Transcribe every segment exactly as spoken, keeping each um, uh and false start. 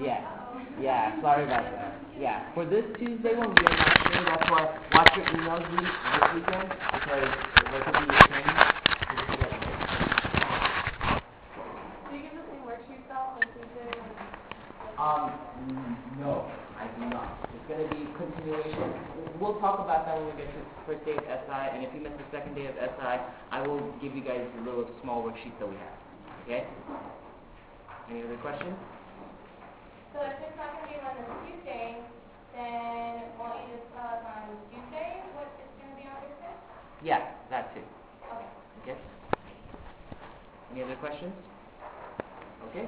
Yeah. Yeah, sorry about that. Yeah, for this Tuesday one, we are not sure. That's why watch your emails this weekend, because there could be a change. Do you give the same worksheets out on Tuesday? Um, no, I do not. It's going to be continuation. We'll talk about that when we get to first day of S I, and if you miss the second day of S I, I will give you guys the little small worksheet that we have. Okay? Any other questions? So if it's not going to be on this Tuesday, then won't you just tell us on Tuesday what it's going to be on Thursday? Yeah, that too. Okay. Okay? Any other questions? Okay.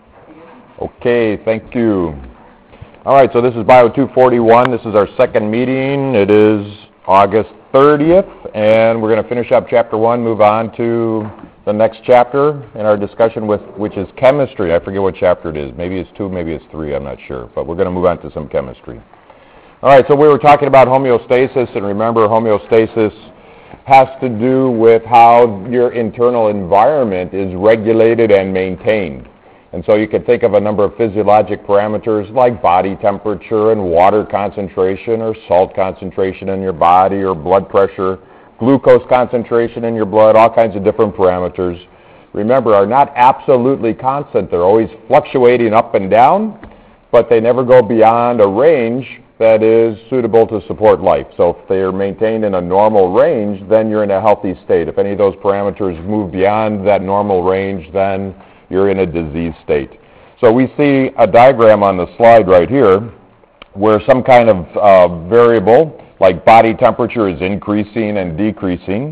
Okay, thank you. All right, so this is Bio two forty-one. This is our second meeting. It is August thirtieth, and we're going to finish up Chapter one, move on to the next chapter in our discussion, with which is chemistry. I forget what chapter it is. Maybe it's two, maybe it's three, I'm not sure. But we're going to move on to some chemistry. All right, so we were talking about homeostasis, and remember, homeostasis has to do with how your internal environment is regulated and maintained. And so you can think of a number of physiologic parameters like body temperature and water concentration or salt concentration in your body or blood pressure, glucose concentration in your blood, all kinds of different parameters, remember, are not absolutely constant. They're always fluctuating up and down, but they never go beyond a range that is suitable to support life. So if they're maintained in a normal range, then you're in a healthy state. If any of those parameters move beyond that normal range, then you're in a disease state. So we see a diagram on the slide right here where some kind of uh, variable like body temperature is increasing and decreasing,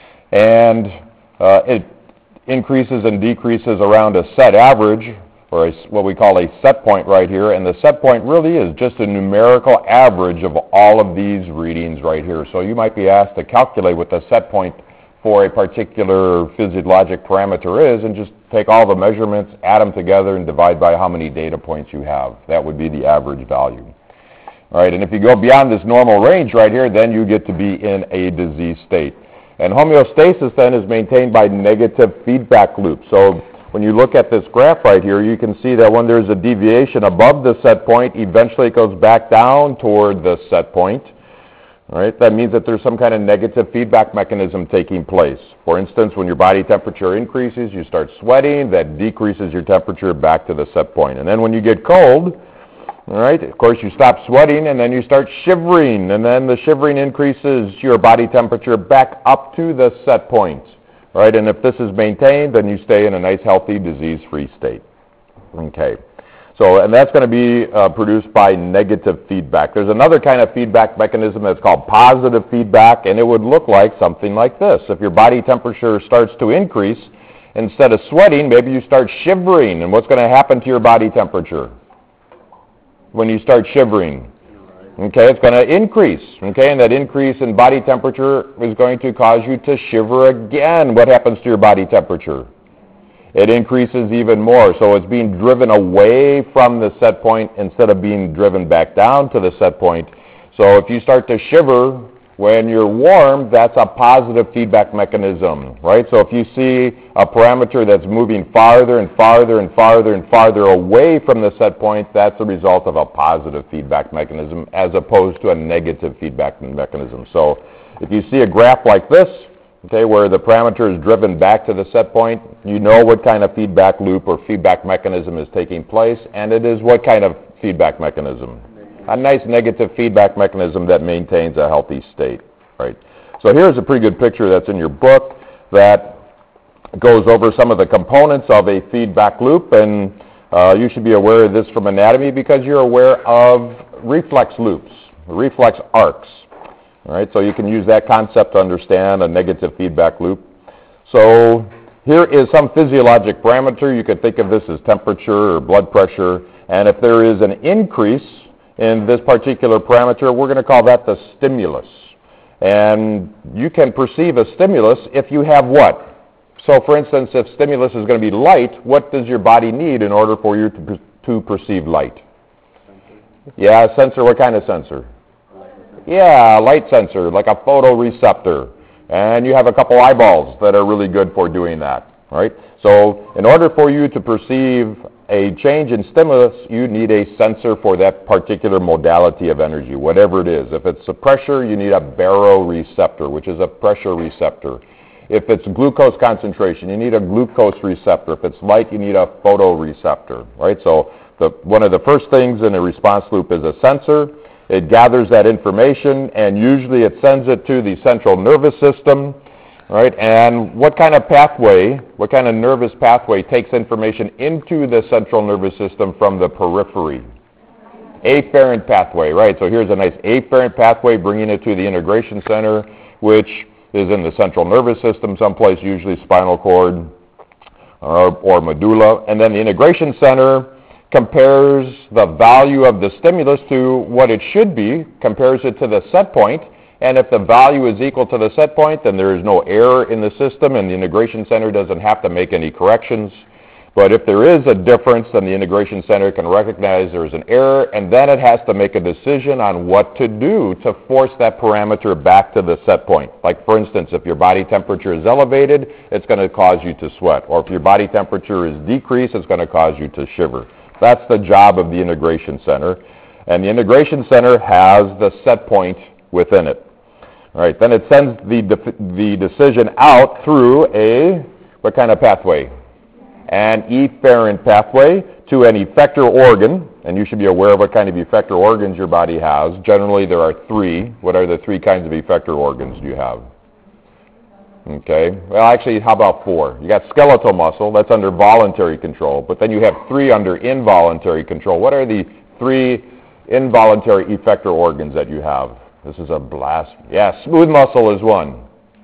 and uh, it increases and decreases around a set average, or a, what we call a set point right here, and the set point really is just a numerical average of all of these readings right here. So you might be asked to calculate what the set point for a particular physiologic parameter is, and just take all the measurements, add them together, and divide by how many data points you have. That would be the average value. All right, and if you go beyond this normal range right here, then you get to be in a disease state. And homeostasis then is maintained by negative feedback loops. So when you look at this graph right here, you can see that when there's a deviation above the set point, eventually it goes back down toward the set point. All right, that means that there's some kind of negative feedback mechanism taking place. For instance, when your body temperature increases, you start sweating. That decreases your temperature back to the set point. And then when you get cold, all right, of course, you stop sweating, and then you start shivering, and then the shivering increases your body temperature back up to the set point. All right, and if this is maintained, then you stay in a nice, healthy, disease-free state. Okay. So, and that's going to be uh, produced by negative feedback. There's another kind of feedback mechanism that's called positive feedback, and it would look like something like this. If your body temperature starts to increase, instead of sweating, maybe you start shivering. And what's going to happen to your body temperature when you start shivering? Okay, it's going to increase. Okay, and that increase in body temperature is going to cause you to shiver again. What happens to your body temperature? It increases even more. So it's being driven away from the set point instead of being driven back down to the set point. So if you start to shiver when you're warm, that's a positive feedback mechanism, right? So if you see a parameter that's moving farther and farther and farther and farther away from the set point, that's a result of a positive feedback mechanism as opposed to a negative feedback mechanism. So if you see a graph like this, okay, where the parameter is driven back to the set point, you know what kind of feedback loop or feedback mechanism is taking place, and it is what kind of feedback mechanism? A nice negative feedback mechanism that maintains a healthy state, right? So here's a pretty good picture that's in your book that goes over some of the components of a feedback loop, and uh, you should be aware of this from anatomy because you're aware of reflex loops, reflex arcs. All right, so you can use that concept to understand a negative feedback loop. So here is some physiologic parameter. You could think of this as temperature or blood pressure. And if there is an increase in this particular parameter, we're going to call that the stimulus. And you can perceive a stimulus if you have what? So for instance, if stimulus is going to be light, what does your body need in order for you to, to perceive light? Yeah, a sensor. What kind of sensor? Yeah, a light sensor, like a photoreceptor. And you have a couple eyeballs that are really good for doing that, right? So in order for you to perceive a change in stimulus, you need a sensor for that particular modality of energy, whatever it is. If it's a pressure, you need a baroreceptor, which is a pressure receptor. If it's glucose concentration, you need a glucose receptor. If it's light, you need a photoreceptor, right? So the, one of the first things in a response loop is a sensor. It gathers that information, and usually it sends it to the central nervous system, right? And what kind of pathway, what kind of nervous pathway takes information into the central nervous system from the periphery? Afferent pathway, right? So here's a nice afferent pathway bringing it to the integration center, which is in the central nervous system someplace, usually spinal cord or, or medulla. And then the integration center compares the value of the stimulus to what it should be, compares it to the set point, and if the value is equal to the set point, then there is no error in the system, and the integration center doesn't have to make any corrections. But if there is a difference, then the integration center can recognize there is an error, and then it has to make a decision on what to do to force that parameter back to the set point. Like, for instance, if your body temperature is elevated, it's going to cause you to sweat. Or if your body temperature is decreased, it's going to cause you to shiver. That's the job of the integration center. And the integration center has the set point within it. All right, then it sends the, de- the decision out through a, what kind of pathway? An efferent pathway to an effector organ, and you should be aware of what kind of effector organs your body has. Generally, there are three. What are the three kinds of effector organs do you have? Okay, well, actually, how about four? You got skeletal muscle, that's under voluntary control, but then you have three under involuntary control. What are the three involuntary effector organs that you have? This is a blast. Yeah, smooth muscle is one.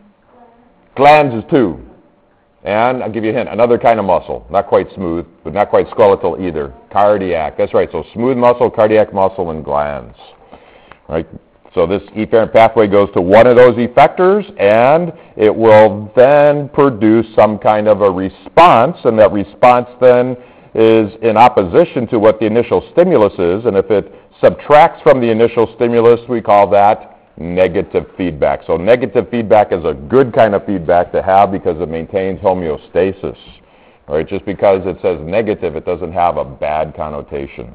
Glands is two. And I'll give you a hint, another kind of muscle, not quite smooth, but not quite skeletal either. Cardiac, that's right. So smooth muscle, cardiac muscle, and glands. Right? So this efferent pathway goes to one of those effectors, and it will then produce some kind of a response, and that response then is in opposition to what the initial stimulus is, and if it subtracts from the initial stimulus, we call that negative feedback. So negative feedback is a good kind of feedback to have because it maintains homeostasis. All right, just because it says negative, it doesn't have a bad connotation.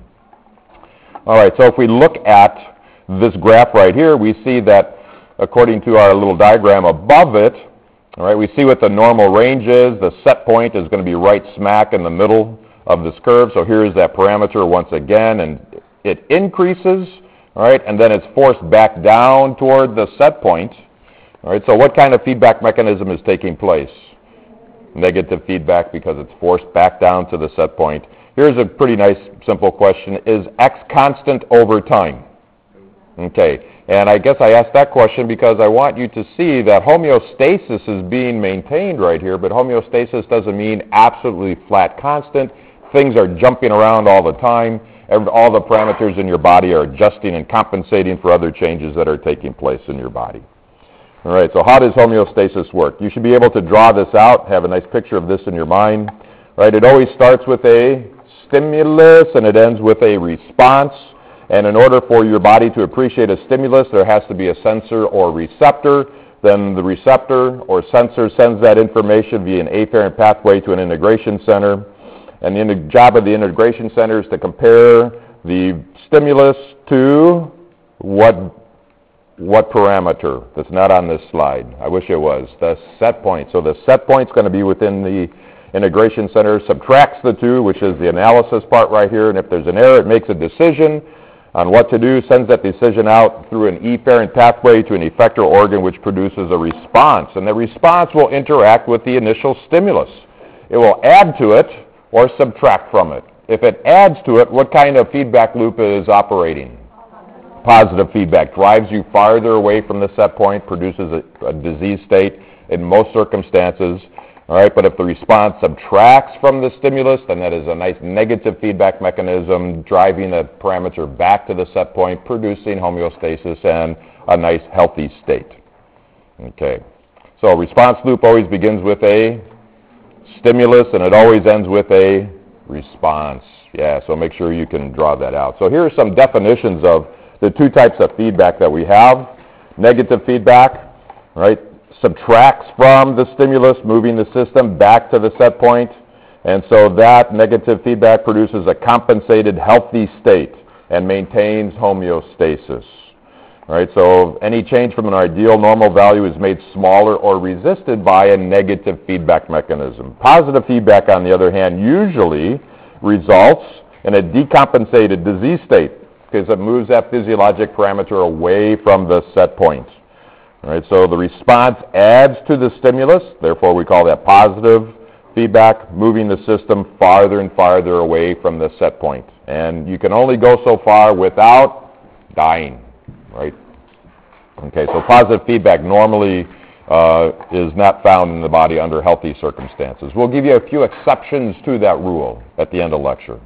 All right, so if we look at this graph right here, we see that according to our little diagram above it, all right, we see what the normal range is. The set point is going to be right smack in the middle of this curve. So here's that parameter once again, and it increases. All right, and then it's forced back down toward the set point. All right, so what kind of feedback mechanism is taking place? Negative feedback because it's forced back down to the set point. Here's a pretty nice, simple question. Is X constant over time? Okay, and I guess I asked that question because I want you to see that homeostasis is being maintained right here, but homeostasis doesn't mean absolutely flat constant. Things are jumping around all the time. All the parameters in your body are adjusting and compensating for other changes that are taking place in your body. All right, so how does homeostasis work? You should be able to draw this out, have a nice picture of this in your mind. Right, it always starts with a stimulus and it ends with a response. And in order for your body to appreciate a stimulus, there has to be a sensor or receptor. Then the receptor or sensor sends that information via an afferent pathway to an integration center. And the job of the integration center is to compare the stimulus to what, what parameter? That's not on this slide. I wish it was. The set point. So the set point is going to be within the integration center, subtracts the two, which is the analysis part right here. And if there's an error, it makes a decision on what to do, sends that decision out through an efferent pathway to an effector organ, which produces a response. And the response will interact with the initial stimulus. It will add to it or subtract from it. If it adds to it, what kind of feedback loop is operating? Positive feedback. Drives you farther away from the set point, produces a, a disease state in most circumstances. All right, but if the response subtracts from the stimulus, then that is a nice negative feedback mechanism driving the parameter back to the set point, producing homeostasis and a nice healthy state. Okay, so a response loop always begins with a stimulus, and it always ends with a response. Yeah, so make sure you can draw that out. So here are some definitions of the two types of feedback that we have. Negative feedback, right, subtracts from the stimulus, moving the system back to the set point. And so that negative feedback produces a compensated healthy state and maintains homeostasis. All right, so any change from an ideal normal value is made smaller or resisted by a negative feedback mechanism. Positive feedback, on the other hand, usually results in a decompensated disease state because it moves that physiologic parameter away from the set point. All right, so the response adds to the stimulus, therefore we call that positive feedback, moving the system farther and farther away from the set point. And you can only go so far without dying. Right? Okay, so positive feedback normally uh, is not found in the body under healthy circumstances. We'll give you a few exceptions to that rule at the end of lecture.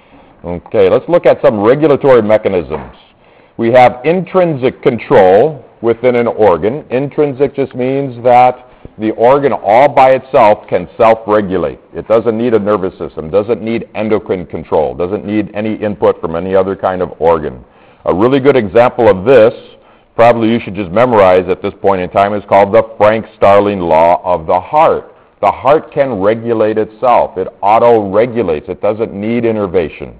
Okay, let's look at some regulatory mechanisms. We have intrinsic control within an organ. Intrinsic just means that the organ all by itself can self-regulate. It doesn't need a nervous system, doesn't need endocrine control, doesn't need any input from any other kind of organ. A really good example of this, probably you should just memorize at this point in time, is called the Frank-Starling law of the heart. The heart can regulate itself. It auto-regulates. It doesn't need innervation.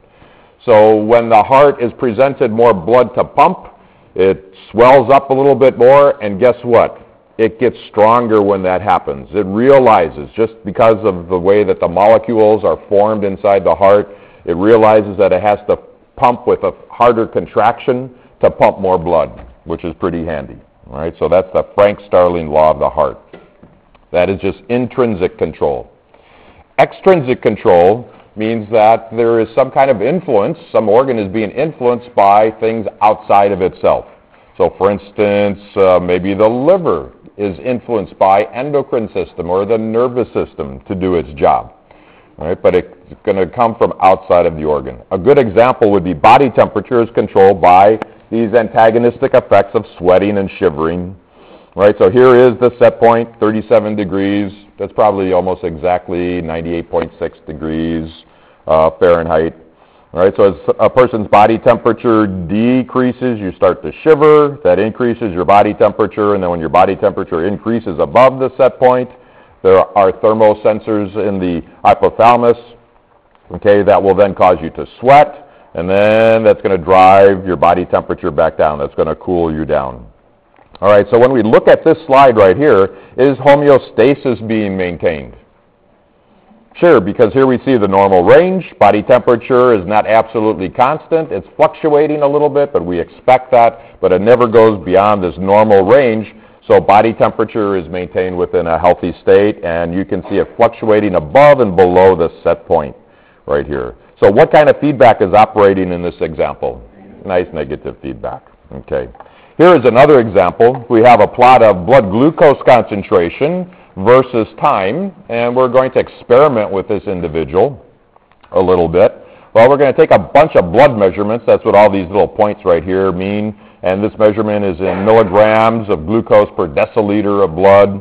So when the heart is presented more blood to pump, it swells up a little bit more, and guess what? It gets stronger when that happens. It realizes, just because of the way that the molecules are formed inside the heart, it realizes that it has to pump with a harder contraction to pump more blood, which is pretty handy. All right, so that's the Frank-Starling law of the heart. That is just intrinsic control. Extrinsic control means that there is some kind of influence, some organ is being influenced by things outside of itself. So for instance, uh, maybe the liver is influenced by endocrine system or the nervous system to do its job. All right, but it's going to come from outside of the organ. A good example would be body temperature is controlled by these antagonistic effects of sweating and shivering. All right, so here is the set point, thirty-seven degrees. That's probably almost exactly ninety-eight point six degrees uh, Fahrenheit. All right, so as a person's body temperature decreases, you start to shiver. That increases your body temperature, and then when your body temperature increases above the set point, there are thermosensors in the hypothalamus, okay, that will then cause you to sweat, and then that's going to drive your body temperature back down. That's going to cool you down. All right, so when we look at this slide right here, is homeostasis being maintained? Sure, because here we see the normal range. Body temperature is not absolutely constant. It's fluctuating a little bit, but we expect that, but it never goes beyond this normal range. So body temperature is maintained within a healthy state, and you can see it fluctuating above and below the set point right here. So what kind of feedback is operating in this example? Nice negative feedback. Okay. Here is another example. We have a plot of blood glucose concentration versus time, and we're going to experiment with this individual a little bit. Well, we're going to take a bunch of blood measurements. That's what all these little points right here mean. And this measurement is in milligrams of glucose per deciliter of blood.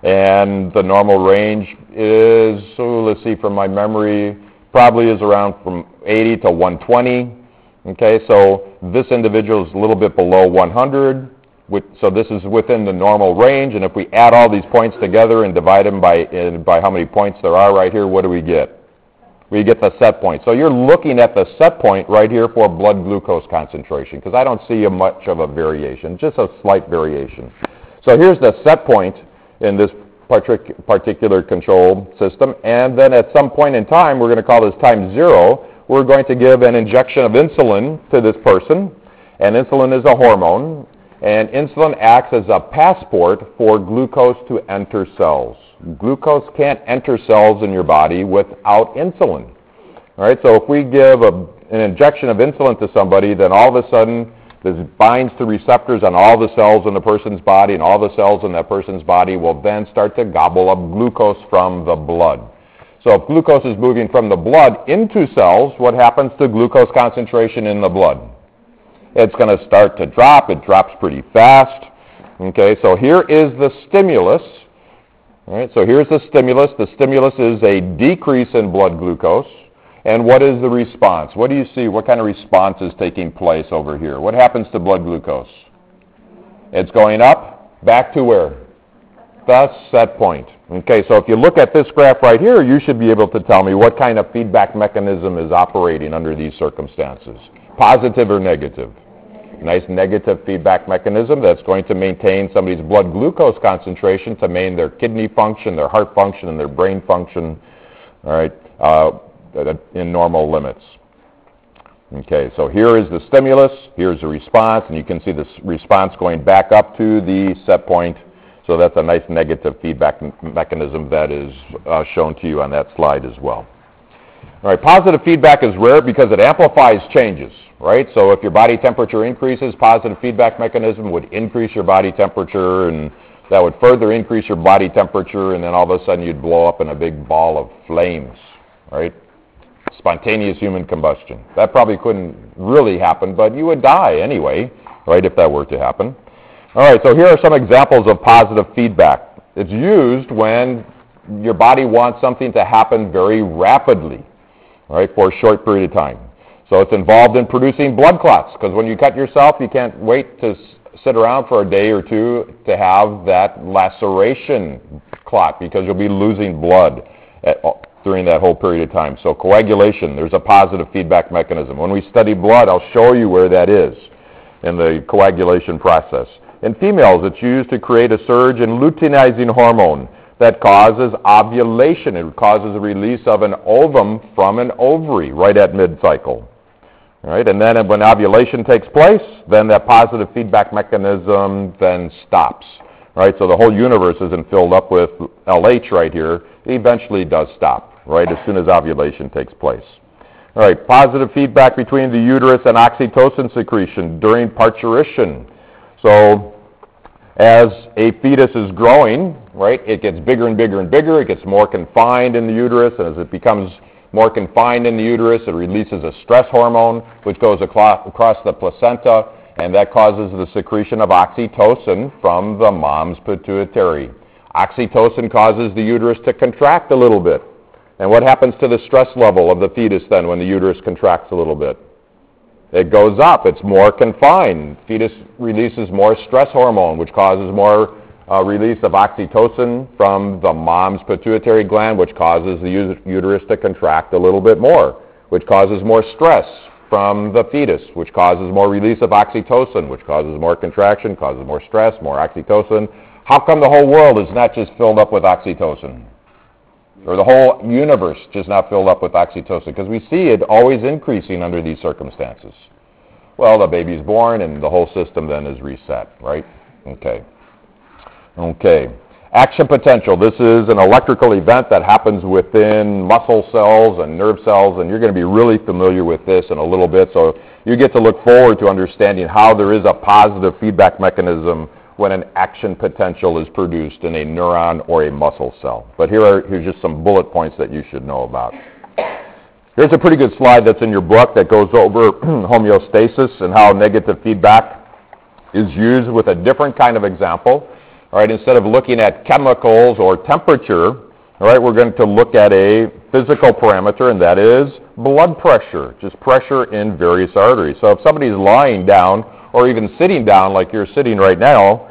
And the normal range is, so let's see, from my memory, probably is around from eighty to one twenty. Okay, so this individual is a little bit below one hundred. With, so this is within the normal range. And if we add all these points together and divide them by, uh, by how many points there are right here, what do we get? We get the set point. So you're looking at the set point right here for blood glucose concentration, because I don't see a much of a variation, just a slight variation. So here's the set point in this partic- particular control system, and then at some point in time, we're going to call this time zero, we're going to give an injection of insulin to this person, and insulin is a hormone, and insulin acts as a passport for glucose to enter cells. Glucose can't enter cells in your body without insulin. All right, so if we give a, an injection of insulin to somebody, then all of a sudden this binds to receptors on all the cells in the person's body, and all the cells in that person's body will then start to gobble up glucose from the blood. So if glucose is moving from the blood into cells, what happens to glucose concentration in the blood? It's going to start to drop. It drops pretty fast. Okay, so here is the stimulus. All right, so here's the stimulus. The stimulus is a decrease in blood glucose. And what is the response? What do you see? What kind of response is taking place over here? What happens to blood glucose? It's going up, back to where? the set point. Okay, so if you look at this graph right here, you should be able to tell me what kind of feedback mechanism is operating under these circumstances, positive or negative. Nice negative feedback mechanism that's going to maintain somebody's blood glucose concentration to maintain their kidney function, their heart function, and their brain function, all right, uh, in normal limits. Okay, so here is the stimulus, here's the response, and you can see this response going back up to the set point. So that's a nice negative feedback m- mechanism that is uh, shown to you on that slide as well. All right, positive feedback is rare because it amplifies changes, right? So if your body temperature increases, positive feedback mechanism would increase your body temperature, and that would further increase your body temperature, and then all of a sudden you'd blow up in a big ball of flames, right? Spontaneous human combustion. That probably couldn't really happen, but you would die anyway, right, if that were to happen. All right, so here are some examples of positive feedback. It's used when your body wants something to happen very rapidly, all right, for a short period of time. So it's involved in producing blood clots, because when you cut yourself, you can't wait to s- sit around for a day or two to have that laceration clot, because you'll be losing blood at, during that whole period of time. So coagulation, there's a positive feedback mechanism. When we study blood, I'll show you where that is in the coagulation process. In females, it's used to create a surge in luteinizing hormone that causes ovulation. It causes a release of an ovum from an ovary right at mid-cycle. Right? And then when ovulation takes place, then that positive feedback mechanism then stops. Right? So the whole universe isn't filled up with L H right here. It eventually does stop, right, as soon as ovulation takes place. All right, positive feedback between the uterus and oxytocin secretion during parturition. So as a fetus is growing, right, it gets bigger and bigger and bigger. It gets more confined in the uterus, and as it becomes more confined in the uterus, it releases a stress hormone, which goes across, across the placenta, and that causes the secretion of oxytocin from the mom's pituitary. Oxytocin causes the uterus to contract a little bit. And what happens to the stress level of the fetus then when the uterus contracts a little bit? It goes up. It's more confined. Fetus releases more stress hormone, which causes more uh, release of oxytocin from the mom's pituitary gland, which causes the uterus to contract a little bit more, which causes more stress from the fetus, which causes more release of oxytocin, which causes more contraction, causes more stress, more oxytocin. How come the whole world is not just filled up with oxytocin? Or the whole universe just not filled up with oxytocin? Because we see it always increasing under these circumstances. Well, the baby's born and the whole system then is reset, right? Okay. Okay. Action potential. This is an electrical event that happens within muscle cells and nerve cells, and you're going to be really familiar with this in a little bit. So you get to look forward to understanding how there is a positive feedback mechanism when an action potential is produced in a neuron or a muscle cell. But here are here's just some bullet points that you should know about. Here's a pretty good slide that's in your book that goes over homeostasis and how negative feedback is used with a different kind of example. All right, instead of looking at chemicals or temperature, all right, we're going to look at a physical parameter, and that is blood pressure, just pressure in various arteries. So if somebody's lying down or even sitting down like you're sitting right now,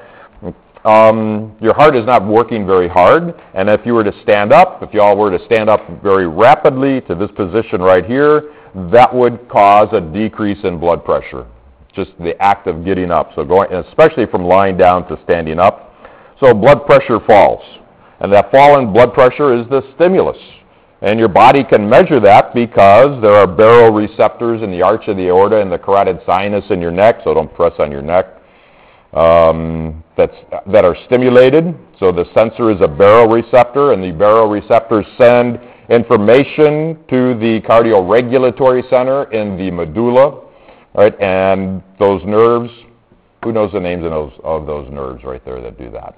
um, your heart is not working very hard. And if you were to stand up, if you all were to stand up very rapidly to this position right here, that would cause a decrease in blood pressure, just the act of getting up. So going, especially from lying down to standing up. So blood pressure falls. And that fall in blood pressure is the stimulus. And your body can measure that because there are baroreceptors in the arch of the aorta and the carotid sinus in your neck, so don't press on your neck, um, that's, that are stimulated. So the sensor is a baroreceptor, and the baroreceptors send information to the cardioregulatory center in the medulla, right? And those nerves, who knows the names of those, of those nerves right there that do that?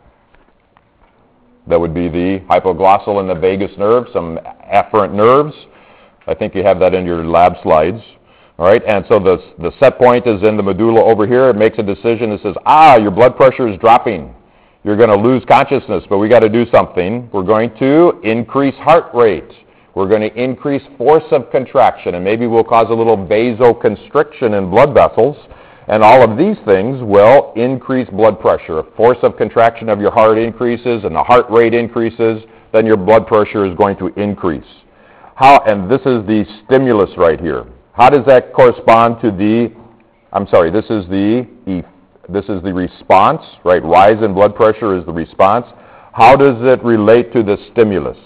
That would be the hypoglossal and the vagus nerve, some afferent nerves. I think you have that in your lab slides. All right, and so the, the set point is in the medulla over here. It makes a decision that says, ah, your blood pressure is dropping. You're going to lose consciousness, but we got to do something. We're going to increase heart rate. We're going to increase force of contraction, and maybe we'll cause a little vasoconstriction in blood vessels. And all of these things will increase blood pressure. If force of contraction of your heart increases and the heart rate increases, then your blood pressure is going to increase. How, and this is the stimulus right here. How does that correspond to the, I'm sorry, this is the, this is the response, right? Rise in blood pressure is the response. How does it relate to the stimulus?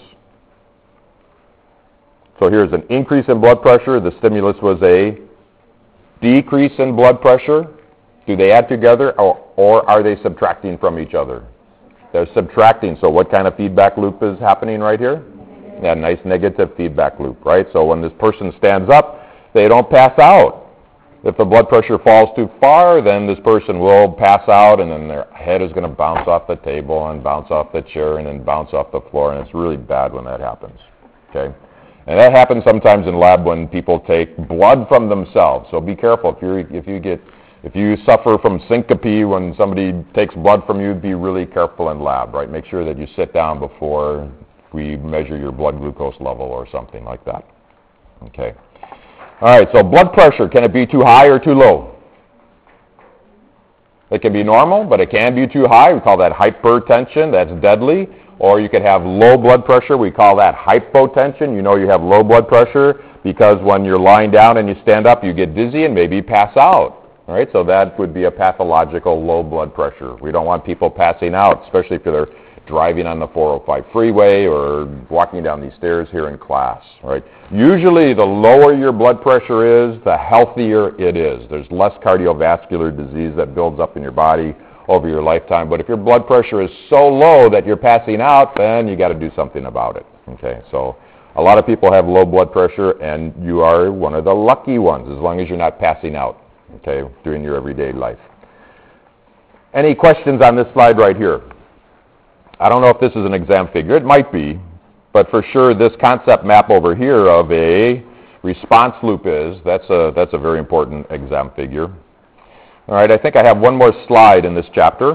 So here's an increase in blood pressure. The stimulus was a decrease in blood pressure. Do they add together, or, or are they subtracting from each other? They're subtracting. So what kind of feedback loop is happening right here? Yeah, nice negative feedback loop, right? So when this person stands up, they don't pass out. If the blood pressure falls too far, then this person will pass out, and then their head is going to bounce off the table and bounce off the chair and then bounce off the floor, and it's really bad when that happens, okay? And that happens sometimes in lab when people take blood from themselves. So be careful. If you if you get if you suffer from syncope when somebody takes blood from you, be really careful in lab, right? Make sure that you sit down before we measure your blood glucose level or something like that. Okay. All right, so blood pressure, can it be too high or too low? It can be normal, but it can be too high. We call that hypertension. That's deadly. Or you could have low blood pressure. We call that hypotension. You know you have low blood pressure because when you're lying down and you stand up, you get dizzy and maybe pass out. All right, so that would be a pathological low blood pressure. We don't want people passing out, especially if they're driving on the four oh five freeway or walking down these stairs here in class. All right. Usually the lower your blood pressure is, the healthier it is. There's less cardiovascular disease that builds up in your body over your lifetime. But if your blood pressure is so low that you're passing out, then you got to do something about it. Okay, so a lot of people have low blood pressure, and you are one of the lucky ones, as long as you're not passing out, okay, during your everyday life. Any questions on this slide right here? I don't know if this is an exam figure. It might be, but for sure this concept map over here of a response loop is, that's a, that's a very important exam figure. All right, I think I have one more slide in this chapter.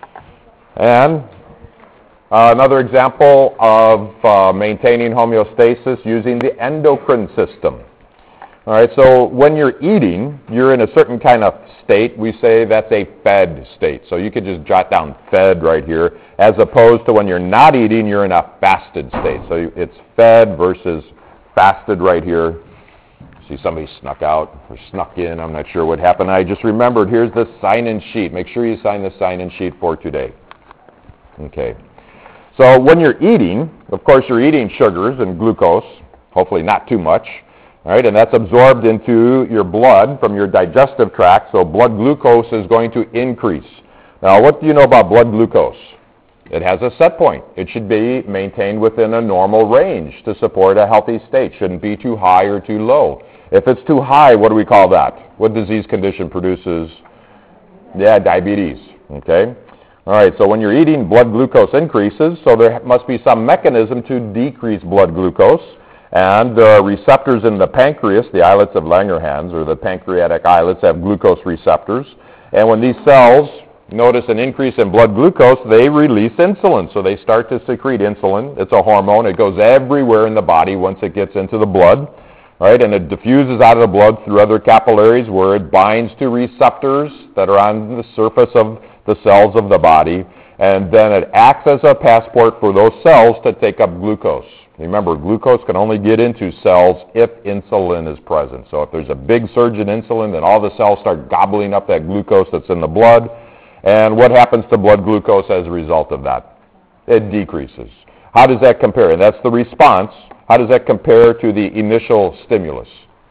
And uh, another example of uh, maintaining homeostasis using the endocrine system. All right, so when you're eating, you're in a certain kind of state. We say that's a fed state. So you could just jot down fed right here, as opposed to when you're not eating, you're in a fasted state. So it's fed versus fasted right here. See, somebody snuck out or snuck in. I'm not sure what happened. I just remembered, here's the sign-in sheet. Make sure you sign the sign-in sheet for today. Okay. So when you're eating, of course, you're eating sugars and glucose, hopefully not too much. All right, and that's absorbed into your blood from your digestive tract, so blood glucose is going to increase. Now, what do you know about blood glucose? It has a set point. It should be maintained within a normal range to support a healthy state. Shouldn't be too high or too low. If it's too high, what do we call that? What disease condition produces? Yeah, diabetes, okay? All right, so when you're eating, blood glucose increases, so there must be some mechanism to decrease blood glucose. And there are receptors in the pancreas, the islets of Langerhans, or the pancreatic islets, have glucose receptors. And when these cells notice an increase in blood glucose, they release insulin. So they start to secrete insulin. It's a hormone. It goes everywhere in the body once it gets into the blood, right? And it diffuses out of the blood through other capillaries where it binds to receptors that are on the surface of the cells of the body. And then it acts as a passport for those cells to take up glucose. Remember, glucose can only get into cells if insulin is present. So if there's a big surge in insulin, then all the cells start gobbling up that glucose that's in the blood. And what happens to blood glucose as a result of that? It decreases. How does that compare? And that's the response. How does that compare to the initial stimulus?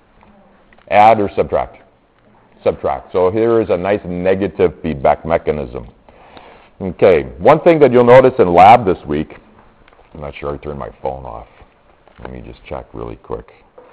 Add or subtract? Subtract. So here is a nice negative feedback mechanism. Okay, one thing that you'll notice in lab this week, I'm not sure I turned my phone off. Let me just check really quick.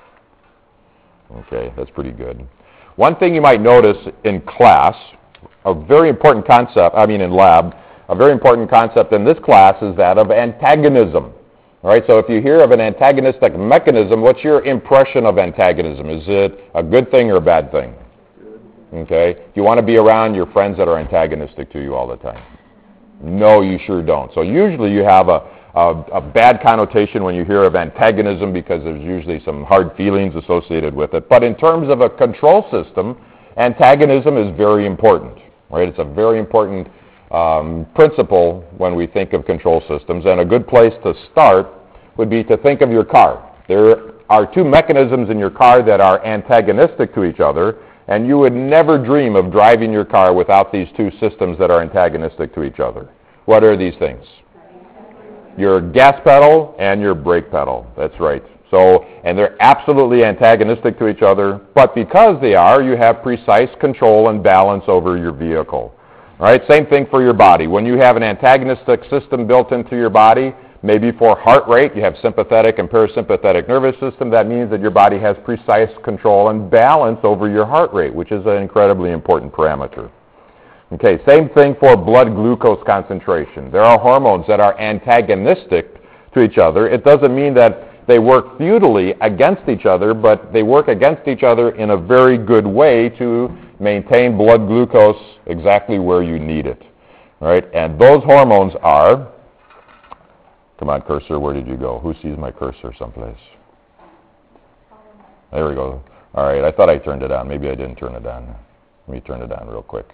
Okay, that's pretty good. One thing you might notice in class, a very important concept, I mean in lab, a very important concept in this class is that of antagonism. All right, so if you hear of an antagonistic mechanism, what's your impression of antagonism? Is it a good thing or a bad thing? Okay, do you want to be around your friends that are antagonistic to you all the time? No, you sure don't. So usually you have a A, a bad connotation when you hear of antagonism because there's usually some hard feelings associated with it. But in terms of a control system, Antagonism is very important, right? It's a very important um, principle when we think of control systems, and a good place to start would be to think of your car. There are two mechanisms in your car that are antagonistic to each other, and you would never dream of driving your car without these two systems that are antagonistic to each other. What are these things? Your gas pedal and your brake pedal. That's right. So, and they're absolutely antagonistic to each other, but because they are, you have precise control and balance over your vehicle. All right, same thing for your body. When you have an antagonistic system built into your body, maybe for heart rate, you have sympathetic and parasympathetic nervous system. That means that your body has precise control and balance over your heart rate, which is an incredibly important parameter. Okay, same thing for blood glucose concentration. There are hormones that are antagonistic to each other. It doesn't mean that they work futilely against each other, but they work against each other in a very good way to maintain blood glucose exactly where you need it. All right, and those hormones are, come on cursor, where did you go? Who sees my cursor someplace? There we go. All right, I thought I turned it on. Maybe I didn't turn it on. Let me turn it on real quick.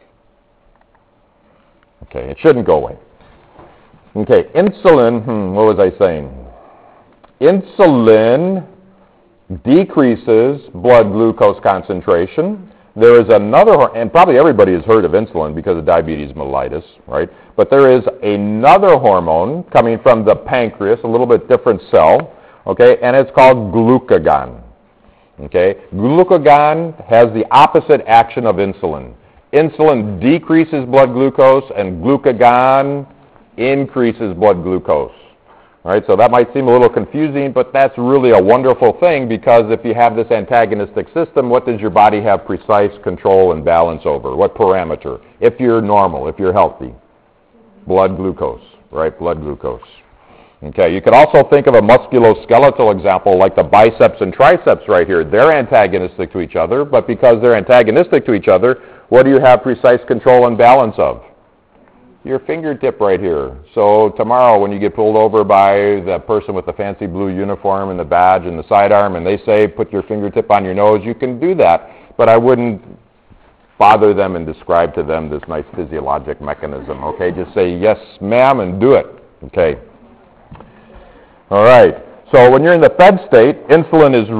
Okay, it shouldn't go away. Okay, insulin, hmm, what was I saying? Insulin decreases blood glucose concentration. There is another, and probably everybody has heard of insulin because of diabetes mellitus, right? But there is another hormone coming from the pancreas, a little bit different cell, okay, and it's called glucagon. Okay, glucagon has the opposite action of insulin. Insulin decreases blood glucose, and glucagon increases blood glucose. All right, so that might seem a little confusing, but that's really a wonderful thing, because if you have this antagonistic system, what does your body have precise control and balance over? What parameter? If you're normal, if you're healthy. Blood glucose, right? Blood glucose. Okay, you could also think of a musculoskeletal example like the biceps and triceps right here. They're antagonistic to each other, but because they're antagonistic to each other, what do you have precise control and balance of? Your fingertip right here. So tomorrow when you get pulled over by the person with the fancy blue uniform and the badge and the sidearm, and they say put your fingertip on your nose, you can do that, but I wouldn't bother them and describe to them this nice physiologic mechanism, okay? Just say yes, ma'am, and do it, okay? All right, so when you're in the fed state, insulin is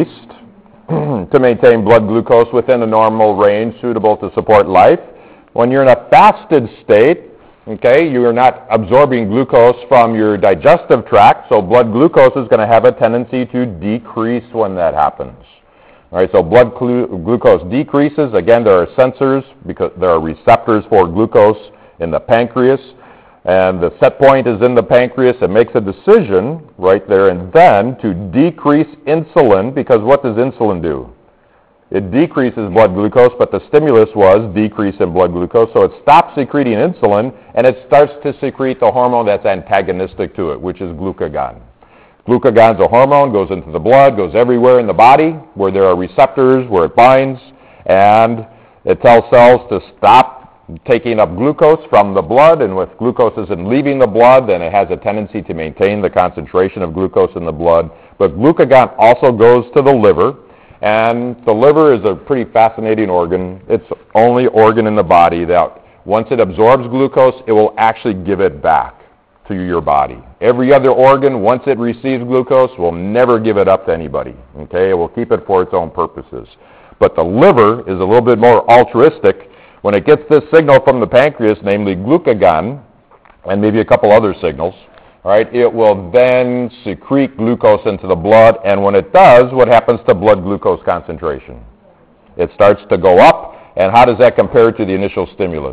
released to maintain blood glucose within a normal range suitable to support life. When you're in a fasted state, okay, you are not absorbing glucose from your digestive tract, so blood glucose is going to have a tendency to decrease when that happens. All right, so blood glu- glucose decreases. Again, there are sensors, because there are receptors for glucose in the pancreas, and the set point is in the pancreas. It makes a decision right there and then to decrease insulin, because what does insulin do? It decreases blood glucose, but the stimulus was decrease in blood glucose, so it stops secreting insulin, and it starts to secrete the hormone that's antagonistic to it, which is glucagon. Glucagon's a hormone, goes into the blood, goes everywhere in the body where there are receptors, where it binds, and it tells cells to stop taking up glucose from the blood, and if glucose isn't leaving the blood, then it has a tendency to maintain the concentration of glucose in the blood. But glucagon also goes to the liver, and the liver is a pretty fascinating organ. It's the only organ in the body that once it absorbs glucose, it will actually give it back to your body. Every other organ, once it receives glucose, will never give it up to anybody. Okay, it will keep it for its own purposes. But the liver is a little bit more altruistic. When it gets this signal from the pancreas, namely glucagon, and maybe a couple other signals, all right, it will then secrete glucose into the blood, and when it does, what happens to blood glucose concentration? It starts to go up, and how does that compare to the initial stimulus?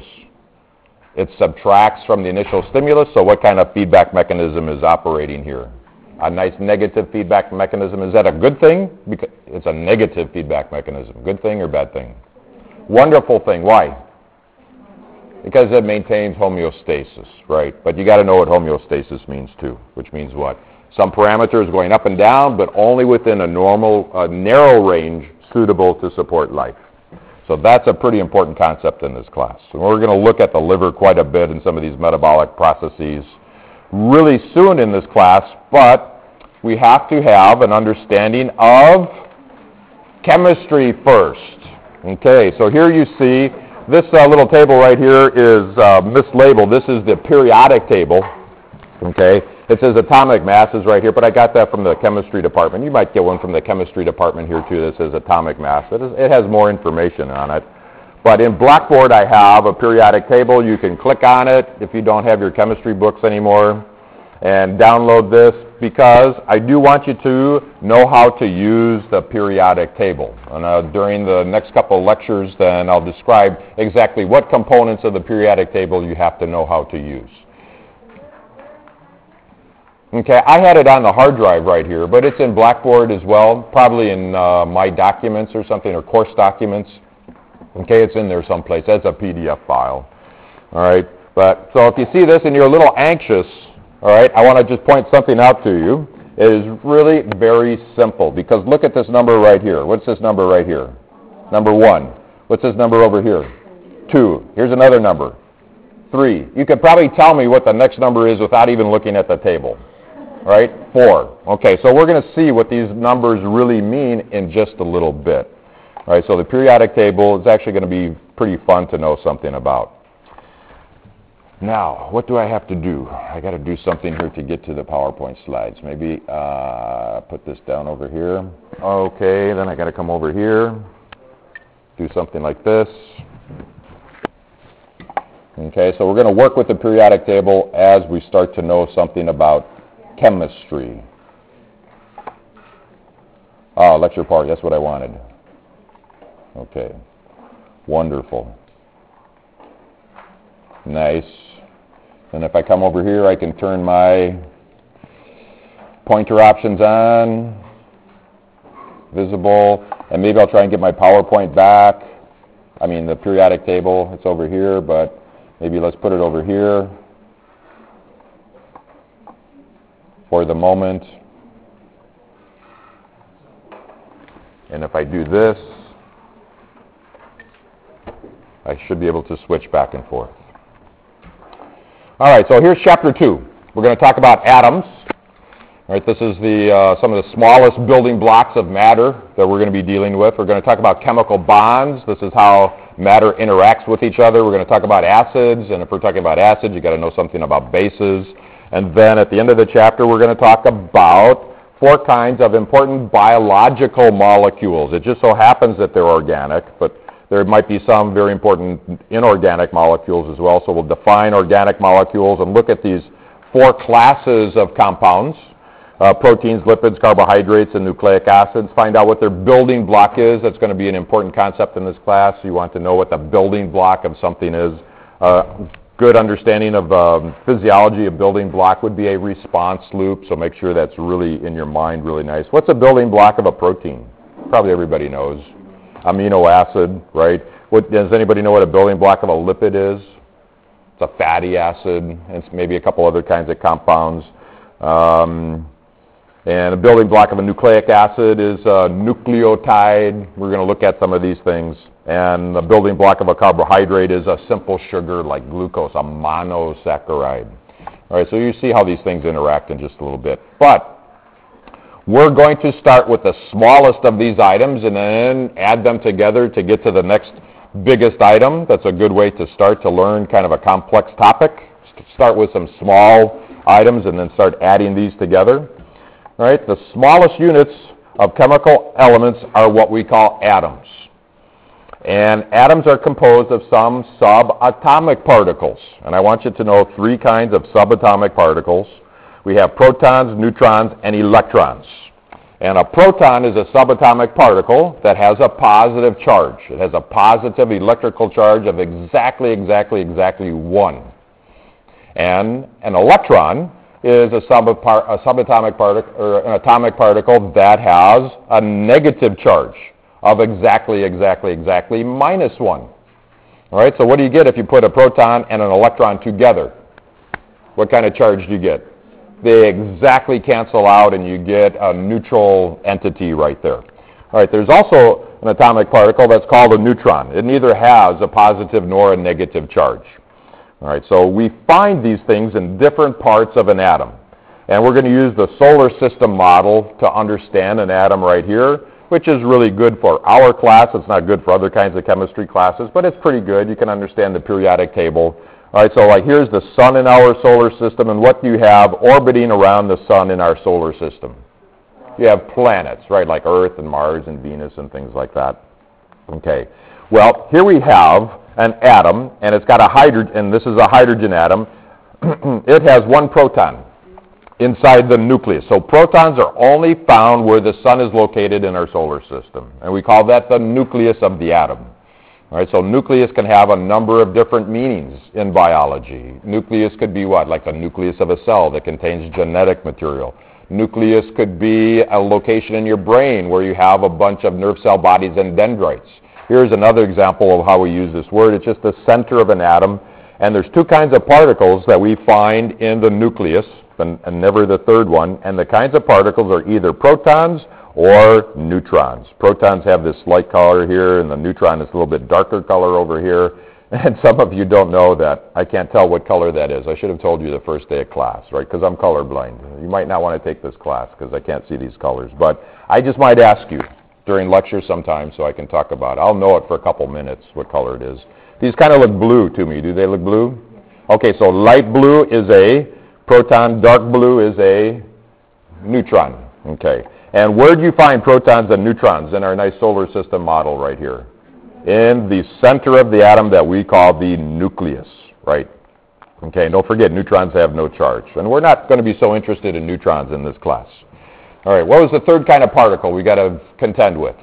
It subtracts from the initial stimulus, so what kind of feedback mechanism is operating here? A nice negative feedback mechanism. Is that a good thing? Because it's a negative feedback mechanism. Good thing or bad thing? Wonderful thing. Why? Because it maintains homeostasis, right? But you got to know what homeostasis means too, which means what? Some parameters going up and down, but only within a normal, uh, narrow range suitable to support life. So that's a pretty important concept in this class. And we're going to look at the liver quite a bit in some of these metabolic processes really soon in this class, but we have to have an understanding of chemistry first. Okay, so here you see, this uh, little table right here is uh, mislabeled. This is the periodic table, okay? It says atomic masses right here, but I got that from the chemistry department. You might get one from the chemistry department here too that says atomic mass. It, is, it has more information on it. But in Blackboard I have a periodic table. You can click on it if you don't have your chemistry books anymore and download this, because I do want you to know how to use the periodic table. And uh, during the next couple of lectures then I'll describe exactly what components of the periodic table you have to know how to use. Okay, I had it on the hard drive right here, but it's in Blackboard as well, probably in uh, My Documents or something, or Course Documents. Okay, it's in there someplace as a P D F file. All right, but so if you see this and you're a little anxious, all right, I want to just point something out to you. It is really very simple, because look at this number right here. What's this number right here? Number one. What's this number over here? Two. Here's another number. Three. You could probably tell me what the next number is without even looking at the table. Right? Four. Okay, so we're going to see what these numbers really mean in just a little bit. All right, so the periodic table is actually going to be pretty fun to know something about. Now, what do I have to do? I got to do something here to get to the PowerPoint slides. Maybe uh, put this down over here. Okay, then I got to come over here, do something like this. Okay, so we're going to work with the periodic table as we start to know something about chemistry. Ah, lecture part, that's what I wanted. Okay, wonderful. Nice. And if I come over here, I can turn my pointer options on, visible, and maybe I'll try and get my PowerPoint back. I mean, the periodic table, it's over here, but maybe let's put it over here for the moment. And if I do this, I should be able to switch back and forth. All right, so here's chapter two. We're going to talk about atoms. All right, this is the uh, some of the smallest building blocks of matter that we're going to be dealing with. We're going to talk about chemical bonds. This is how matter interacts with each other. We're going to talk about acids, and if we're talking about acids, you got to know something about bases. And then at the end of the chapter, we're going to talk about four kinds of important biological molecules. It just so happens that they're organic, but there might be some very important inorganic molecules as well. So we'll define organic molecules and look at these four classes of compounds, uh, proteins, lipids, carbohydrates, and nucleic acids. Find out what their building block is. That's going to be an important concept in this class. You want to know what the building block of something is. Uh, good understanding of um, physiology of building block would be a response loop, so make sure that's really in your mind really nice. What's a building block of a protein? Probably everybody knows. Amino acid, right? What, does anybody know what a building block of a lipid is? It's a fatty acid, and it's maybe a couple other kinds of compounds. Um, and a building block of a nucleic acid is a nucleotide. We're going to look at some of these things. And the building block of a carbohydrate is a simple sugar like glucose, a monosaccharide. All right, so you see how these things interact in just a little bit. But we're going to start with the smallest of these items and then add them together to get to the next biggest item. That's a good way to start to learn kind of a complex topic. Start with some small items and then start adding these together. All right, the smallest units of chemical elements are what we call atoms. And atoms are composed of some subatomic particles. And I want you to know three kinds of subatomic particles. We have protons, neutrons, and electrons. And a proton is a subatomic particle that has a positive charge. It has a positive electrical charge of exactly, exactly, exactly one. And an electron is a, subapar- a subatomic particle, or an atomic particle that has a negative charge of exactly, exactly, exactly minus one. All right, so what do you get if you put a proton and an electron together? What kind of charge do you get? They exactly cancel out and you get a neutral entity right there. All right, there's also an atomic particle that's called a neutron. It neither has a positive nor a negative charge. All right, so we find these things in different parts of an atom. And we're going to use the solar system model to understand an atom right here. which is really good for our class. It's not good for other kinds of chemistry classes, but it's pretty good. You can understand the periodic table. All right, so like here's the sun in our solar system, and what do you have orbiting around the sun in our solar system? You have planets, right, like Earth and Mars and Venus and things like that. Okay, well, here we have an atom, and it's got a hydrogen, and this is a hydrogen atom. It has one proton inside the nucleus. So protons are only found where the sun is located in our solar system, and we call that the nucleus of the atom. All right, so nucleus can have a number of different meanings in biology. Nucleus could be what? Like the nucleus of a cell that contains genetic material. Nucleus could be a location in your brain where you have a bunch of nerve cell bodies and dendrites. Here's another example of how we use this word. It's just the center of an atom, and there's two kinds of particles that we find in the nucleus, and, and never the third one, and the kinds of particles are either protons or neutrons. Protons have this light color here, and the neutron is a little bit darker color over here. And some of you don't know that. I can't tell what color that is. I should have told you the first day of class, right, because I'm colorblind. You might not want to take this class because I can't see these colors. But I just might ask you during lecture sometime so I can talk about it. I'll know it for a couple minutes what color it is. These kind of look blue to me. Do they look blue? Okay, so light blue is a proton, dark blue is a neutron. Okay. And where do you find protons and neutrons in our nice solar system model right here? In the center of the atom that we call the nucleus, right? Okay, and don't forget, neutrons have no charge. And we're not going to be so interested in neutrons in this class. All right, what was the third kind of particle we got to contend with?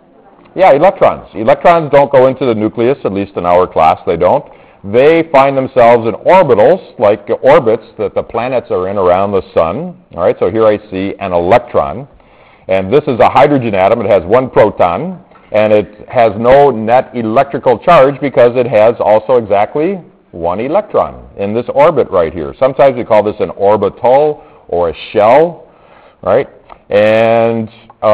Yeah, electrons. Electrons don't go into the nucleus, at least in our class they don't. They find themselves in orbitals, like orbits that the planets are in around the sun. All right, so here I see an electron. And this is a hydrogen atom. It has one proton, and it has no net electrical charge because it has also exactly one electron in this orbit right here. Sometimes we call this an orbital or a shell, right? And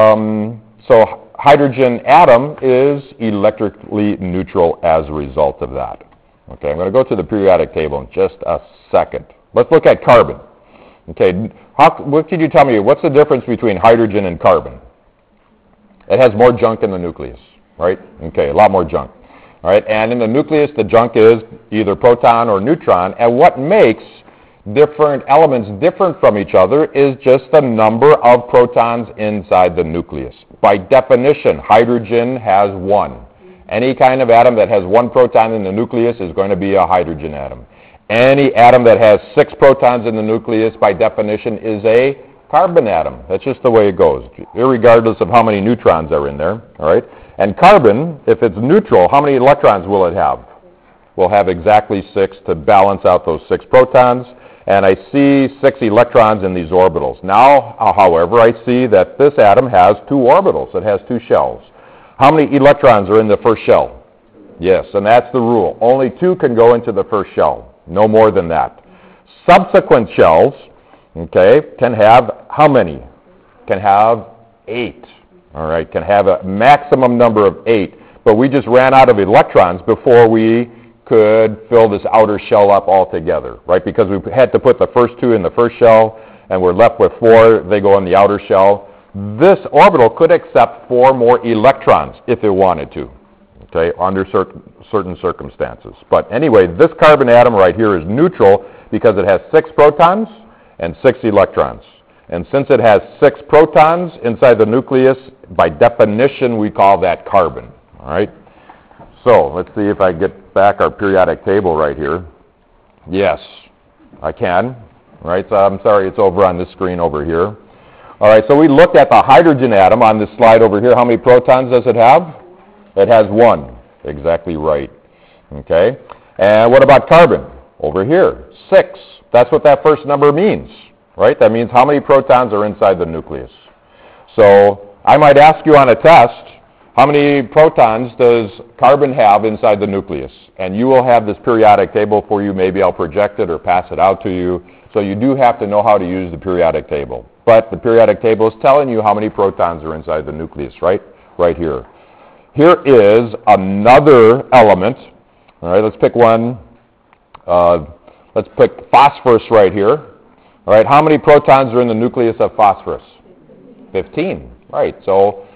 um, so hydrogen atom is electrically neutral as a result of that. Okay, I'm going to go to the periodic table in just a second. Let's look at carbon. Okay, how, what could you tell me? What's the difference between hydrogen and carbon? It has more junk in the nucleus, right? Okay, a lot more junk. All right, and in the nucleus, the junk is either proton or neutron, and what makes different elements different from each other is just the number of protons inside the nucleus. By definition, hydrogen has one. Any kind of atom that has one proton in the nucleus is going to be a hydrogen atom. Any atom that has six protons in the nucleus, by definition, is a carbon atom. That's just the way it goes, irregardless of how many neutrons are in there, all right? And carbon, if it's neutral, how many electrons will it have? Will have exactly six to balance out those six protons, and I see six electrons in these orbitals. Now, however, I see that this atom has two orbitals. It has two shells. How many electrons are in the first shell? Yes, and that's the rule. Only two can go into the first shell. No more than that. Subsequent shells, okay, can have how many? Can have eight. All right, can have a maximum number of eight. But we just ran out of electrons before we could fill this outer shell up altogether, right? Because we had to put the first two in the first shell, and we're left with four. They go in the outer shell. This orbital could accept four more electrons if it wanted to. Okay, under certain, certain circumstances. But anyway, this carbon atom right here is neutral because it has six protons and six electrons. And since it has six protons inside the nucleus, by definition, we call that carbon. All right? So let's see if I get back our periodic table right here. Yes, I can. All right, so I'm sorry, it's over on this screen over here. All right, so we looked at the hydrogen atom on this slide over here. How many protons does it have? It has one. Exactly right. Okay? And what about carbon? Over here, six. That's what that first number means, right? That means how many protons are inside the nucleus. So I might ask you on a test, how many protons does carbon have inside the nucleus? And you will have this periodic table for you. Maybe I'll project it or pass it out to you. So you do have to know how to use the periodic table. But the periodic table is telling you how many protons are inside the nucleus, right? Right here. Here is another element. All right, let's pick one. Uh, let's pick phosphorus right here. All right, how many protons are in the nucleus of phosphorus? fifteen. Right, so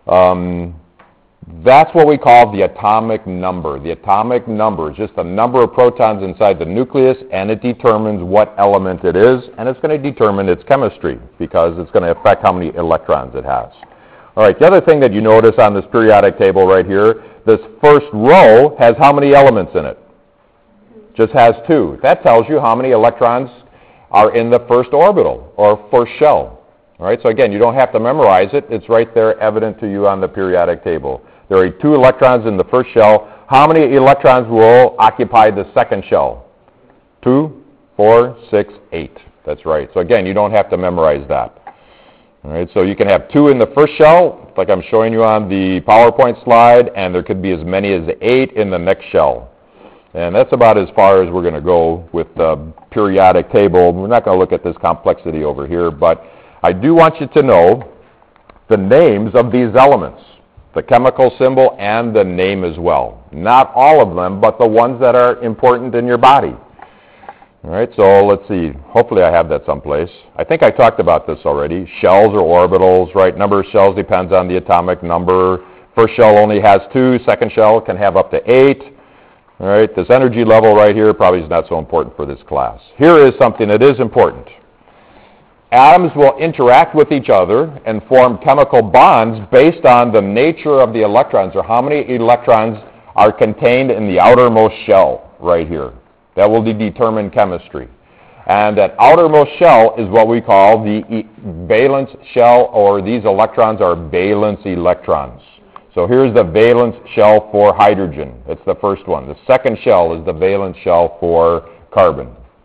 Um, that's what we call the atomic number. The atomic number is just the number of protons inside the nucleus, and it determines what element it is, and it's going to determine its chemistry because it's going to affect how many electrons it has. All right, the other thing that you notice on this periodic table right here, this first row has how many elements in it? Just has two. That tells you how many electrons are in the first orbital or first shell. All right, so again, you don't have to memorize it. It's right there evident to you on the periodic table. There are two electrons in the first shell. How many electrons will occupy the second shell? Two, four, six, eight. That's right. So again, you don't have to memorize that. All right, so you can have two in the first shell, like I'm showing you on the PowerPoint slide, and there could be as many as eight in the next shell. And that's about as far as we're going to go with the periodic table. We're not going to look at this complexity over here, but I do want you to know the names of these elements, the chemical symbol and the name as well. Not all of them, but the ones that are important in your body. All right, so let's see. Hopefully I have that someplace. I think I talked about this already. Shells or orbitals, right? Number of shells depends on the atomic number. First shell only has two. Second shell can have up to eight. All right, this energy level right here probably is not so important for this class. Here is something that is important. Atoms will interact with each other and form chemical bonds based on the nature of the electrons, or how many electrons are contained in the outermost shell right here. That will determine chemistry. And that outermost shell is what we call the e- valence shell, or these electrons are valence electrons. So here's the valence shell for hydrogen. It's the first one. The second shell is the valence shell for carbon.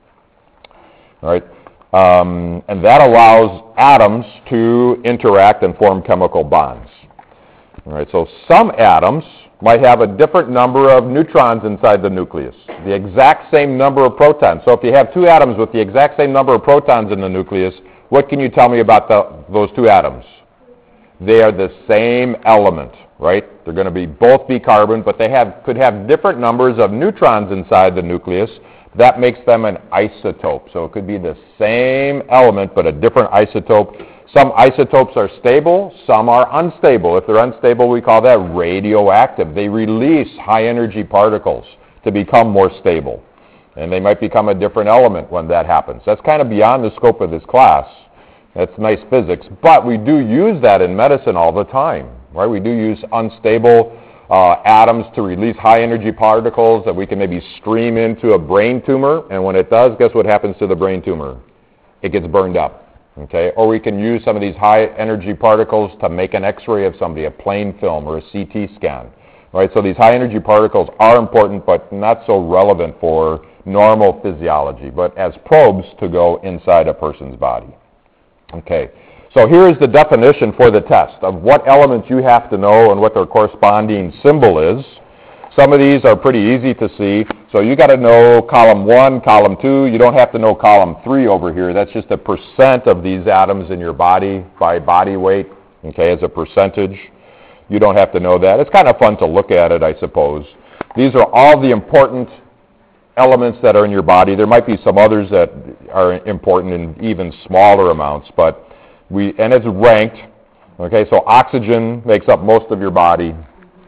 All right. Um, and that allows atoms to interact and form chemical bonds. All right, so some atoms might have a different number of neutrons inside the nucleus, the exact same number of protons. So if you have two atoms with the exact same number of protons in the nucleus, what can you tell me about the, those two atoms? They are the same element, right? They're going to be both be carbon, but they have could have different numbers of neutrons inside the nucleus. That makes them an isotope. So it could be the same element, but a different isotope. Some isotopes are stable, some are unstable. If they're unstable, we call that radioactive. They release high-energy particles to become more stable. And they might become a different element when that happens. That's kind of beyond the scope of this class. That's nice physics. But we do use that in medicine all the time, right? We do use unstable Uh, atoms to release high-energy particles that we can maybe stream into a brain tumor, and when it does, guess what happens to the brain tumor? It gets burned up, okay? Or we can use some of these high-energy particles to make an X-ray of somebody, a plain film or a C T scan, right? So these high-energy particles are important, but not so relevant for normal physiology, but as probes to go inside a person's body, okay? So here is the definition for the test of what elements you have to know and what their corresponding symbol is. Some of these are pretty easy to see. So you got to know column one, column two. You don't have to know column three over here. That's just a percent of these atoms in your body by body weight, okay, as a percentage. You don't have to know that. It's kind of fun to look at it, I suppose. These are all the important elements that are in your body. There might be some others that are important in even smaller amounts, but We, and it's ranked, okay, so oxygen makes up most of your body.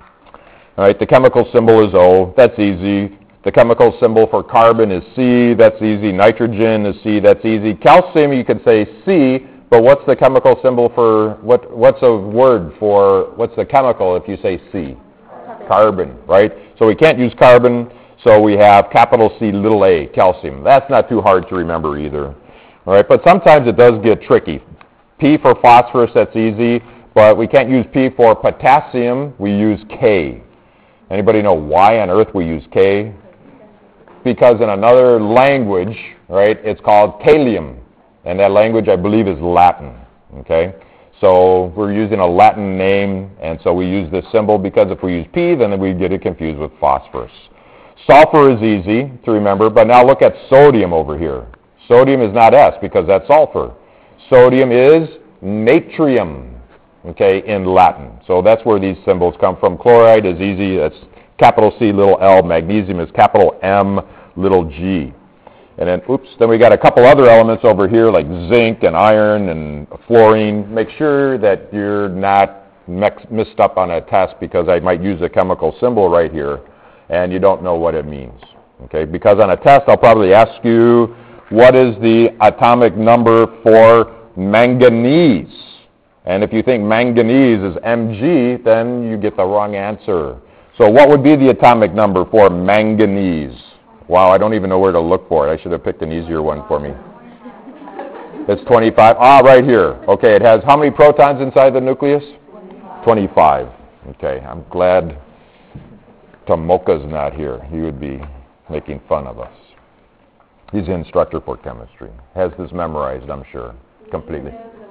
All right, the chemical symbol is O, that's easy. The chemical symbol for carbon is C, that's easy. Nitrogen is C, that's easy. Calcium, you could say C, but what's the chemical symbol for, what? what's a word for, what's the chemical if you say C? Carbon. Carbon, right? So we can't use carbon, so we have capital C, little a, calcium. That's not too hard to remember either. All right, but sometimes it does get tricky. P for phosphorus, that's easy, but we can't use P for potassium, we use K. Anybody know why on earth we use K? Because in another language, right, it's called kalium, and that language I believe is Latin, okay? So we're using a Latin name, and so we use this symbol because if we use P, then we get it confused with phosphorus. Sulfur is easy to remember, but now look at sodium over here. Sodium is not S because that's sulfur. Sodium is natrium, okay, in Latin. So that's where these symbols come from. Chloride is easy. That's capital C, little L. Magnesium is capital M, little G. And then, oops, then we got a couple other elements over here like zinc and iron and fluorine. Make sure that you're not mix, mixed up on a test because I might use a chemical symbol right here, and you don't know what it means. Okay, because on a test I'll probably ask you, what is the atomic number for manganese? And if you think manganese is M G, then you get the wrong answer. So what would be the atomic number for manganese? Wow, I don't even know where to look for it. I should have picked an easier one for me. It's twenty-five. Ah, right here. Okay, it has how many protons inside the nucleus? twenty-five. Okay, I'm glad Tomoka's not here. He would be making fun of us. He's the instructor for chemistry. Has this memorized, I'm sure, completely.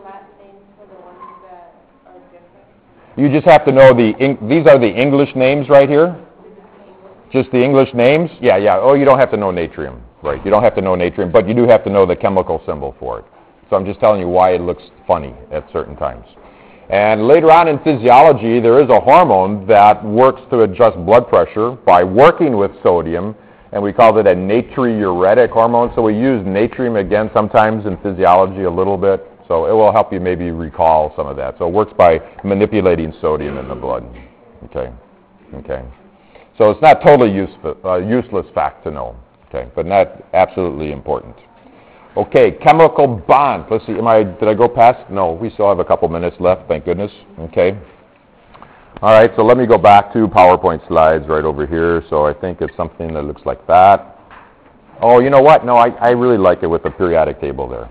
You just have to know the, these are the English names right here? Just the English names? Yeah, yeah. Oh, you don't have to know natrium, right? You don't have to know natrium, but you do have to know the chemical symbol for it. So I'm just telling you why it looks funny at certain times. And later on in physiology, there is a hormone that works to adjust blood pressure by working with sodium, and we call it a natriuretic hormone. So we use natrium again sometimes in physiology a little bit. So it will help you maybe recall some of that. So it works by manipulating sodium in the blood. Okay, okay. So it's not totally useful, uh, useless fact to know. Okay, but not absolutely important. Okay, chemical bonds. Let's see. Am I? Did I go past? No, we still have a couple minutes left. Thank goodness. Okay. All right. So let me go back to PowerPoint slides right over here. So I think it's something that looks like that. Oh, you know what? No, I, I really like it with the periodic table there.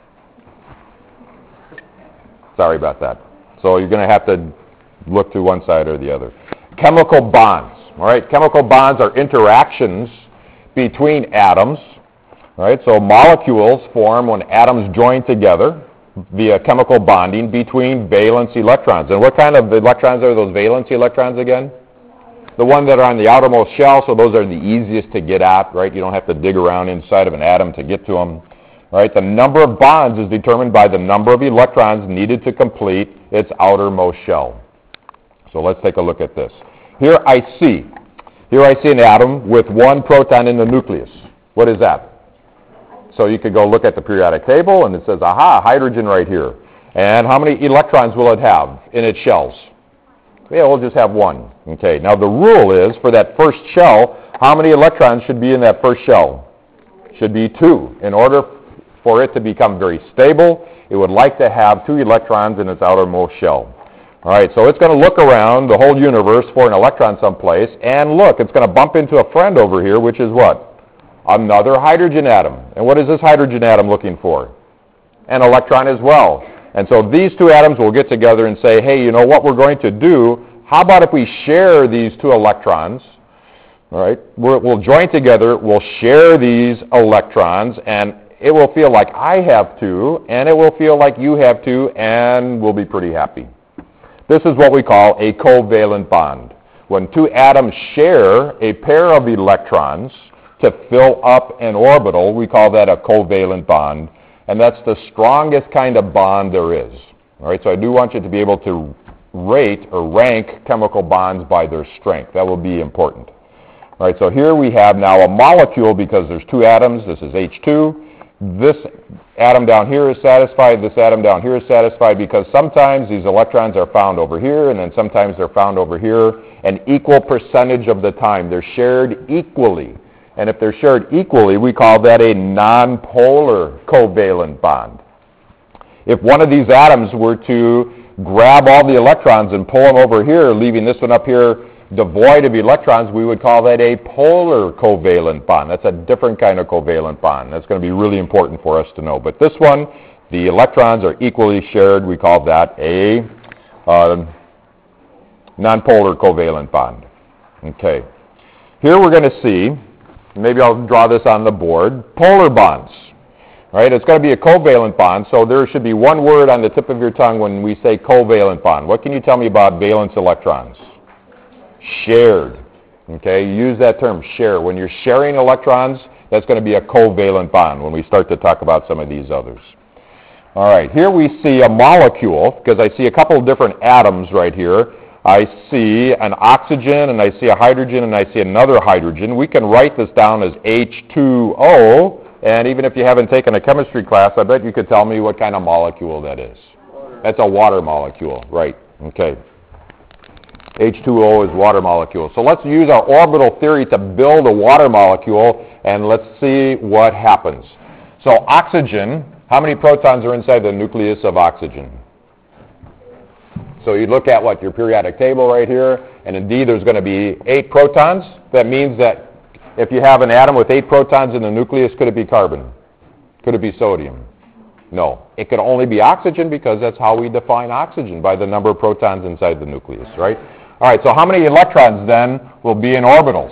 Sorry about that. So you're going to have to look to one side or the other. Chemical bonds. All right. Chemical bonds are interactions between atoms. All right. So molecules form when atoms join together via chemical bonding between valence electrons. And what kind of electrons are those valence electrons again? The ones that are on the outermost shell. So those are the easiest to get at. Right. You don't have to dig around inside of an atom to get to them. Right, the number of bonds is determined by the number of electrons needed to complete its outermost shell. So let's take a look at this. Here I see, here I see an atom with one proton in the nucleus. What is that? So you could go look at the periodic table and it says, aha, hydrogen right here. And how many electrons will it have in its shells? Yeah, we'll just have one. Okay, now the rule is for that first shell, how many electrons should be in that first shell? Should be two. In order for it to become very stable, it would like to have two electrons in its outermost shell. All right, so it's going to look around the whole universe for an electron someplace, and look, it's going to bump into a friend over here, which is what? Another hydrogen atom. And what is this hydrogen atom looking for? An electron as well. And so these two atoms will get together and say, hey, you know what we're going to do? How about if we share these two electrons? All right, we're, we'll join together, we'll share these electrons, and it will feel like I have two, and it will feel like you have two, and we'll be pretty happy. This is what we call a covalent bond. When two atoms share a pair of electrons to fill up an orbital, we call that a covalent bond, and that's the strongest kind of bond there is. All right, so I do want you to be able to rate or rank chemical bonds by their strength. That will be important. All right, so here we have now a molecule because there's two atoms. This is H two. This atom down here is satisfied, this atom down here is satisfied because sometimes these electrons are found over here and then sometimes they're found over here. An equal percentage of the time they're shared equally. And if they're shared equally, we call that a nonpolar covalent bond. If one of these atoms were to grab all the electrons and pull them over here, leaving this one up here devoid of electrons, we would call that a polar covalent bond. That's a different kind of covalent bond. That's going to be really important for us to know. But this one, the electrons are equally shared. We call that a uh, nonpolar covalent bond. Okay. Here we're going to see, maybe I'll draw this on the board, polar bonds. Right? It's going to be a covalent bond, so there should be one word on the tip of your tongue when we say covalent bond. What can you tell me about valence electrons? Shared. Okay, you use that term, share. When you're sharing electrons, that's going to be a covalent bond when we start to talk about some of these others. All right, here we see a molecule, because I see a couple of different atoms right here. I see an oxygen, and I see a hydrogen, and I see another hydrogen. We can write this down as H two O, and even if you haven't taken a chemistry class, I bet you could tell me what kind of molecule that is. Water. That's a water molecule, right. Okay. H two O is water molecule. So let's use our orbital theory to build a water molecule, and let's see what happens. So oxygen, how many protons are inside the nucleus of oxygen? So you look at what your periodic table right here, and indeed there's going to be eight protons. That means that if you have an atom with eight protons in the nucleus, could it be carbon? Could it be sodium? No. It could only be oxygen because that's how we define oxygen, by the number of protons inside the nucleus, right? All right, so how many electrons then will be in orbitals?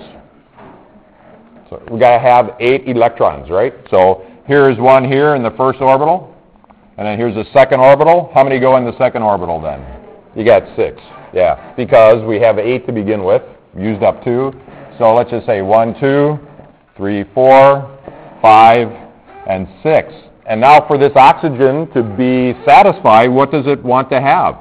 So we got to have eight electrons, right? So here's one here in the first orbital, and then here's the second orbital. How many go in the second orbital then? You got six, yeah, because we have eight to begin with, used up two. So let's just say one, two, three, four, five, and six. And now for this oxygen to be satisfied, what does it want to have?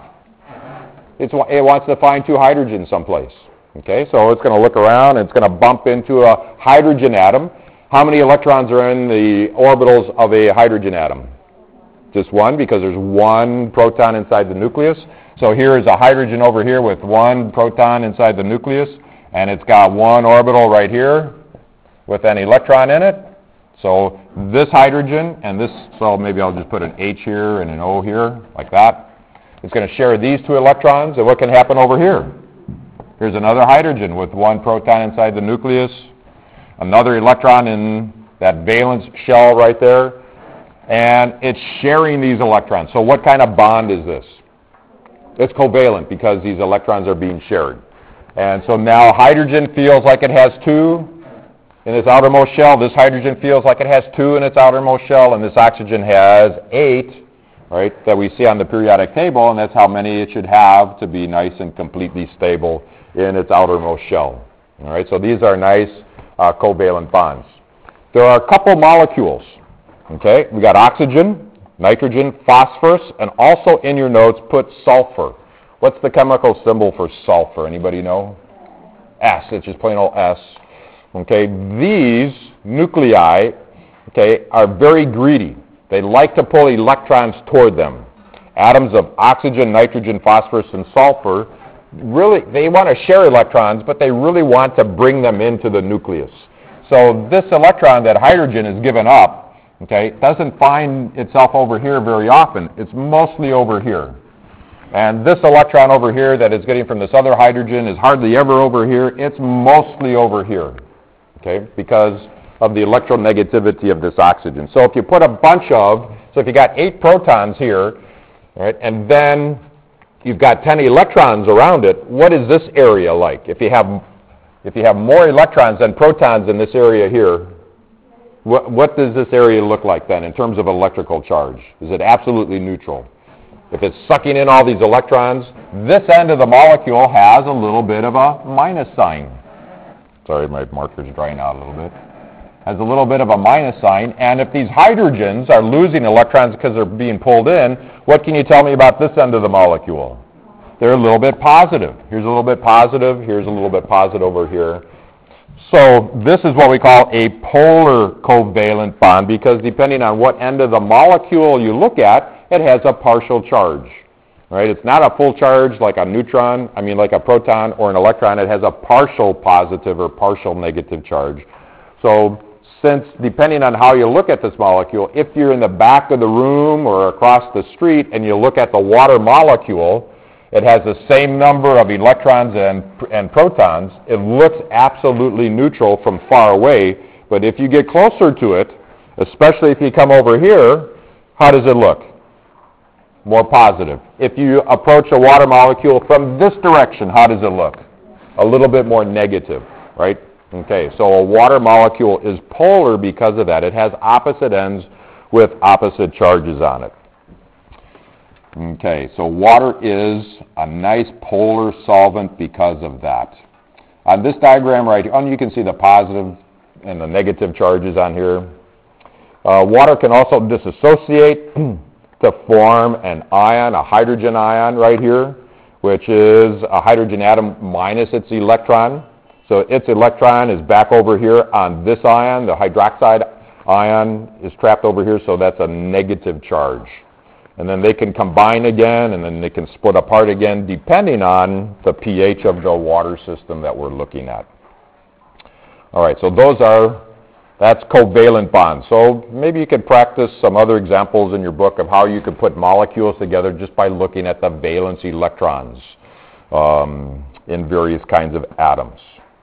It's, it wants to find two hydrogens someplace. Okay, so it's going to look around and it's going to bump into a hydrogen atom. How many electrons are in the orbitals of a hydrogen atom? Just one, because there's one proton inside the nucleus. So here is a hydrogen over here with one proton inside the nucleus, and it's got one orbital right here with an electron in it. So this hydrogen and this, so maybe I'll just put an H here and an O here, like that. It's going to share these two electrons, and what can happen over here? Here's another hydrogen with one proton inside the nucleus, another electron in that valence shell right there, and it's sharing these electrons. So what kind of bond is this? It's covalent because these electrons are being shared. And so now hydrogen feels like it has two in its outermost shell. This hydrogen feels like it has two in its outermost shell, and this oxygen has eight, right, that we see on the periodic table, and that's how many it should have to be nice and completely stable in its outermost shell. All right, so these are nice uh, covalent bonds. There are a couple molecules. Okay, we got oxygen, nitrogen, phosphorus, and also in your notes put sulfur. What's the chemical symbol for sulfur? Anybody know? S. It's just plain old S. Okay, these nuclei, okay, are very greedy. They like to pull electrons toward them. Atoms of oxygen, nitrogen, phosphorus, and sulfur, really, they want to share electrons, but they really want to bring them into the nucleus. So this electron that hydrogen has given up, okay, doesn't find itself over here very often. It's mostly over here. And this electron over here that it's getting from this other hydrogen is hardly ever over here. It's mostly over here, okay, because of the electronegativity of this oxygen. So if you put a bunch of, so if you got eight protons here, right, and then you've got ten electrons around it, what is this area like? If you have, if you have more electrons than protons in this area here, what, what does this area look like then in terms of electrical charge? Is it absolutely neutral? If it's sucking in all these electrons, this end of the molecule has a little bit of a minus sign. Sorry, my marker's drying out a little bit. Has a little bit of a minus sign, and if these hydrogens are losing electrons because they're being pulled in, what can you tell me about this end of the molecule? They're a little bit positive. Here's a little bit positive, here's a little bit positive over here. So this is what we call a polar covalent bond, because depending on what end of the molecule you look at, it has a partial charge. Right? It's not a full charge like a neutron, I mean like a proton or an electron. It has a partial positive or partial negative charge. So since depending on how you look at this molecule, if you're in the back of the room or across the street and you look at the water molecule, it has the same number of electrons and, and protons. It looks absolutely neutral from far away, but if you get closer to it, especially if you come over here, how does it look? More positive. If you approach a water molecule from this direction, how does it look? A little bit more negative, right? Okay, so a water molecule is polar because of that. It has opposite ends with opposite charges on it. Okay, so water is a nice polar solvent because of that. On this diagram right here, you can see the positive and the negative charges on here. Uh, water can also dissociate to form an ion, a hydrogen ion right here, which is a hydrogen atom minus its electron. So its electron is back over here on this ion. The hydroxide ion is trapped over here, so that's a negative charge. And then they can combine again, and then they can split apart again, depending on the pH of the water system that we're looking at. All right, so those are, that's covalent bonds. So maybe you could practice some other examples in your book of how you could put molecules together just by looking at the valence electrons um, in various kinds of atoms.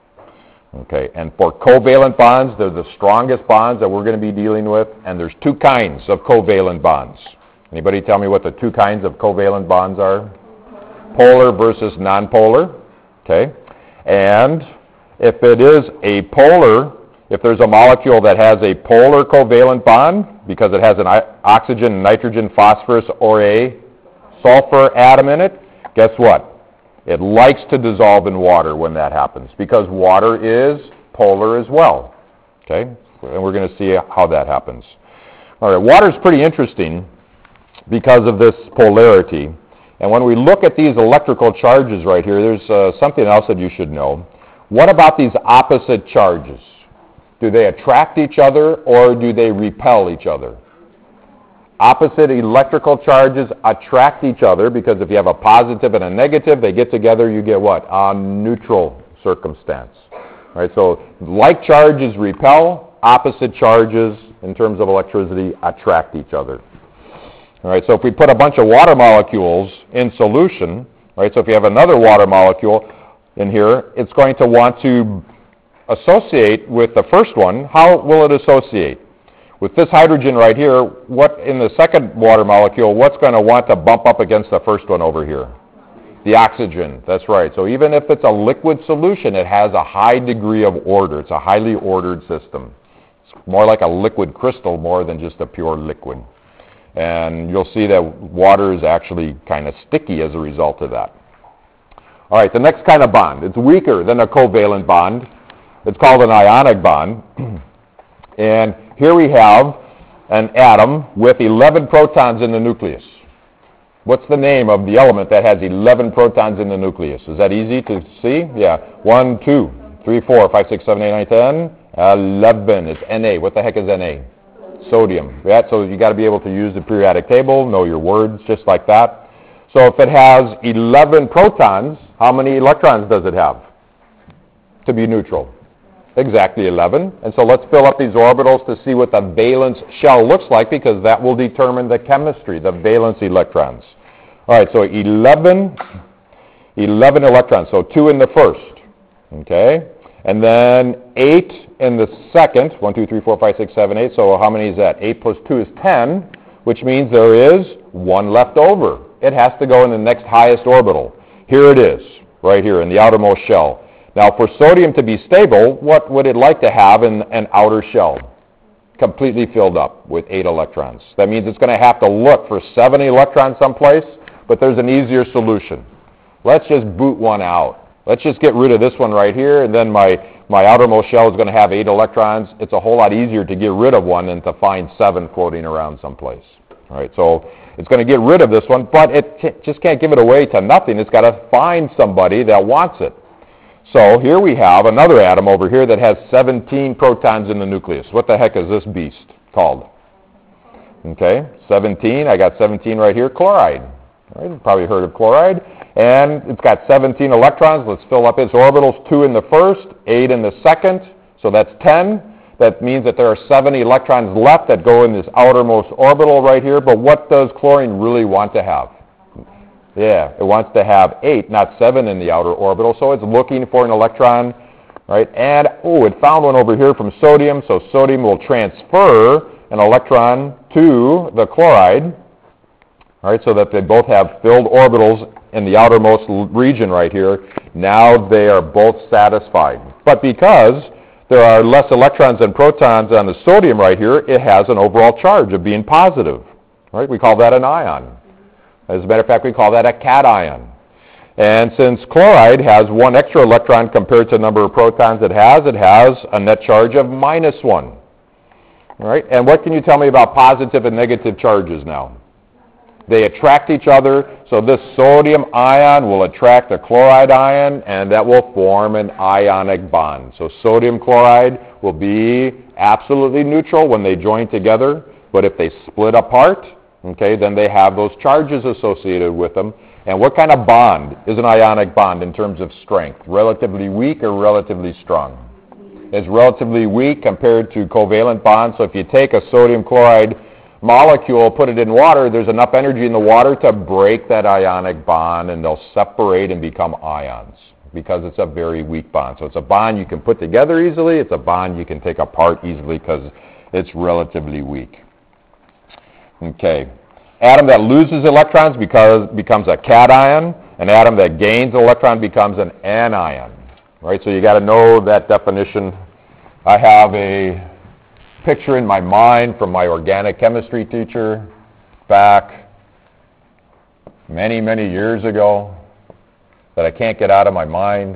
Okay, and for covalent bonds, they're the strongest bonds that we're going to be dealing with, and there's two kinds of covalent bonds. Anybody tell me what the two kinds of covalent bonds are? Polar versus nonpolar. Okay, and if it is a polar, if there's a molecule that has a polar covalent bond, because it has an oxygen, nitrogen, phosphorus, or a sulfur atom in it, guess what? It likes to dissolve in water when that happens, because water is polar as well. Okay? And we're going to see how that happens. All right, water is pretty interesting because of this polarity. And when we look at these electrical charges right here, there's uh, something else that you should know. What about these opposite charges? Do they attract each other or do they repel each other? Opposite electrical charges attract each other, because if you have a positive and a negative, they get together, you get what? A neutral circumstance. All right, so like charges repel, opposite charges in terms of electricity attract each other. All right, so if we put a bunch of water molecules in solution, right, so if you have another water molecule in here, it's going to want to associate with the first one. How will it associate? With this hydrogen right here, what in the second water molecule, what's going to want to bump up against the first one over here? The oxygen, that's right. So even if it's a liquid solution, it has a high degree of order. It's a highly ordered system. It's more like a liquid crystal more than just a pure liquid. And you'll see that water is actually kind of sticky as a result of that. All right, the next kind of bond. It's weaker than a covalent bond. It's called an ionic bond. And here we have an atom with eleven protons in the nucleus. What's the name of the element that has eleven protons in the nucleus? Is that easy to see? Yeah. One, two, three, four, five, six, seven, eight, nine, ten, eleven. It's Na. What the heck is Na? Sodium. Yeah, so you got to be able to use the periodic table, know your words, just like that. So if it has eleven protons, how many electrons does it have to be neutral? Exactly eleven. And so let's fill up these orbitals to see what the valence shell looks like, because that will determine the chemistry, the valence electrons. All right, so eleven, eleven electrons, so two in the first, okay? And then eight in the second, one, two, three, four, five, six, seven, eight, so how many is that? eight plus two is ten, which means there is one left over. It has to go in the next highest orbital. Here it is, right here in the outermost shell. Now, for sodium to be stable, what would it like to have in an outer shell? Completely filled up with eight electrons. That means it's going to have to look for seven electrons someplace, but there's an easier solution. Let's just boot one out. Let's just get rid of this one right here, and then my, my outermost shell is going to have eight electrons. It's a whole lot easier to get rid of one than to find seven floating around someplace. All right, so it's going to get rid of this one, but it ca- just can't give it away to nothing. It's got to find somebody that wants it. So here we have another atom over here that has seventeen protons in the nucleus. What the heck is this beast called? Okay, seventeen. I got seventeen right here. Chloride. All right, you've probably heard of chloride. And it's got seventeen electrons. Let's fill up its orbitals. two in the first, eight in the second. So that's ten. That means that there are seven electrons left that go in this outermost orbital right here. But what does chlorine really want to have? Yeah, it wants to have eight, not seven in the outer orbital, so it's looking for an electron, right? And, oh, it found one over here from sodium, so sodium will transfer an electron to the chloride, all right, so that they both have filled orbitals in the outermost region right here. Now they are both satisfied. But because there are less electrons than protons on the sodium right here, it has an overall charge of being positive, right? We call that an ion. As a matter of fact, we call that a cation. And since chloride has one extra electron compared to the number of protons it has, it has a net charge of minus one. All right? And what can you tell me about positive and negative charges now? They attract each other, so this sodium ion will attract the chloride ion, and that will form an ionic bond. So sodium chloride will be absolutely neutral when they join together, but if they split apart, okay, then they have those charges associated with them. And what kind of bond is an ionic bond in terms of strength? Relatively weak or relatively strong? It's relatively weak compared to covalent bonds. So if you take a sodium chloride molecule, put it in water, there's enough energy in the water to break that ionic bond, and they'll separate and become ions because it's a very weak bond. So it's a bond you can put together easily. It's a bond you can take apart easily because it's relatively weak. Okay. Atom that loses electrons because becomes a cation. An atom that gains an electron becomes an anion. Right? So you got to know that definition. I have a picture in my mind from my organic chemistry teacher back many, many years ago that I can't get out of my mind.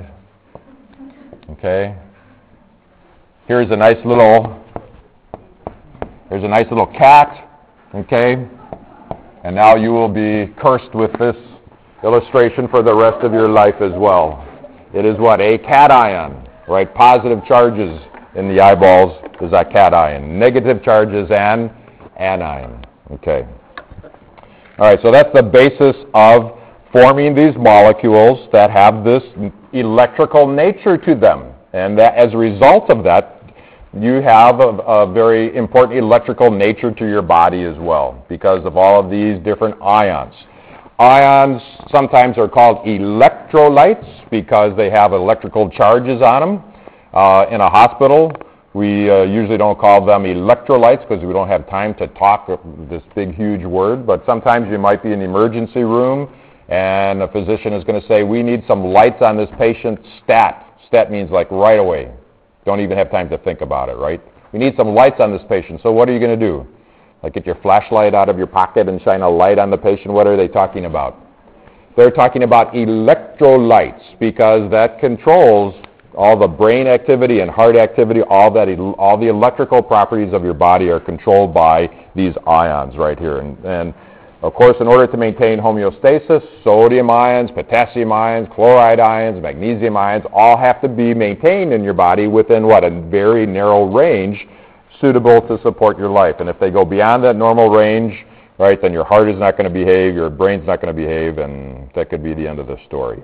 Okay? Here's a nice little, here's a nice little cat. Okay? And now you will be cursed with this illustration for the rest of your life as well. It is what? A cation, right? Positive charges in the eyeballs is a cation. Negative charges and anion. Okay. All right, so that's the basis of forming these molecules that have this electrical nature to them. And that, as a result of that, you have a, a very important electrical nature to your body as well because of all of these different ions. Ions sometimes are called electrolytes because they have electrical charges on them. Uh, in a hospital, we uh, usually don't call them electrolytes because we don't have time to talk this big, huge word. But sometimes you might be in the emergency room and a physician is going to say, we need some lights on this patient stat. Stat means like right away. Don't even have time to think about it, right? We need some lights on this patient. So what are you going to do? Like get your flashlight out of your pocket and shine a light on the patient? What are they talking about? They're talking about electrolytes because that controls all the brain activity and heart activity. All that, all the electrical properties of your body are controlled by these ions right here. And, and of course, in order to maintain homeostasis, sodium ions, potassium ions, chloride ions, magnesium ions all have to be maintained in your body within what? A very narrow range suitable to support your life. And if they go beyond that normal range, right, then your heart is not going to behave, your brain's not going to behave, and that could be the end of the story.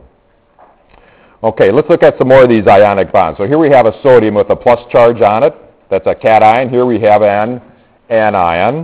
Okay, let's look at some more of these ionic bonds. So here we have a sodium with a plus charge on it. That's a cation. Here we have an anion.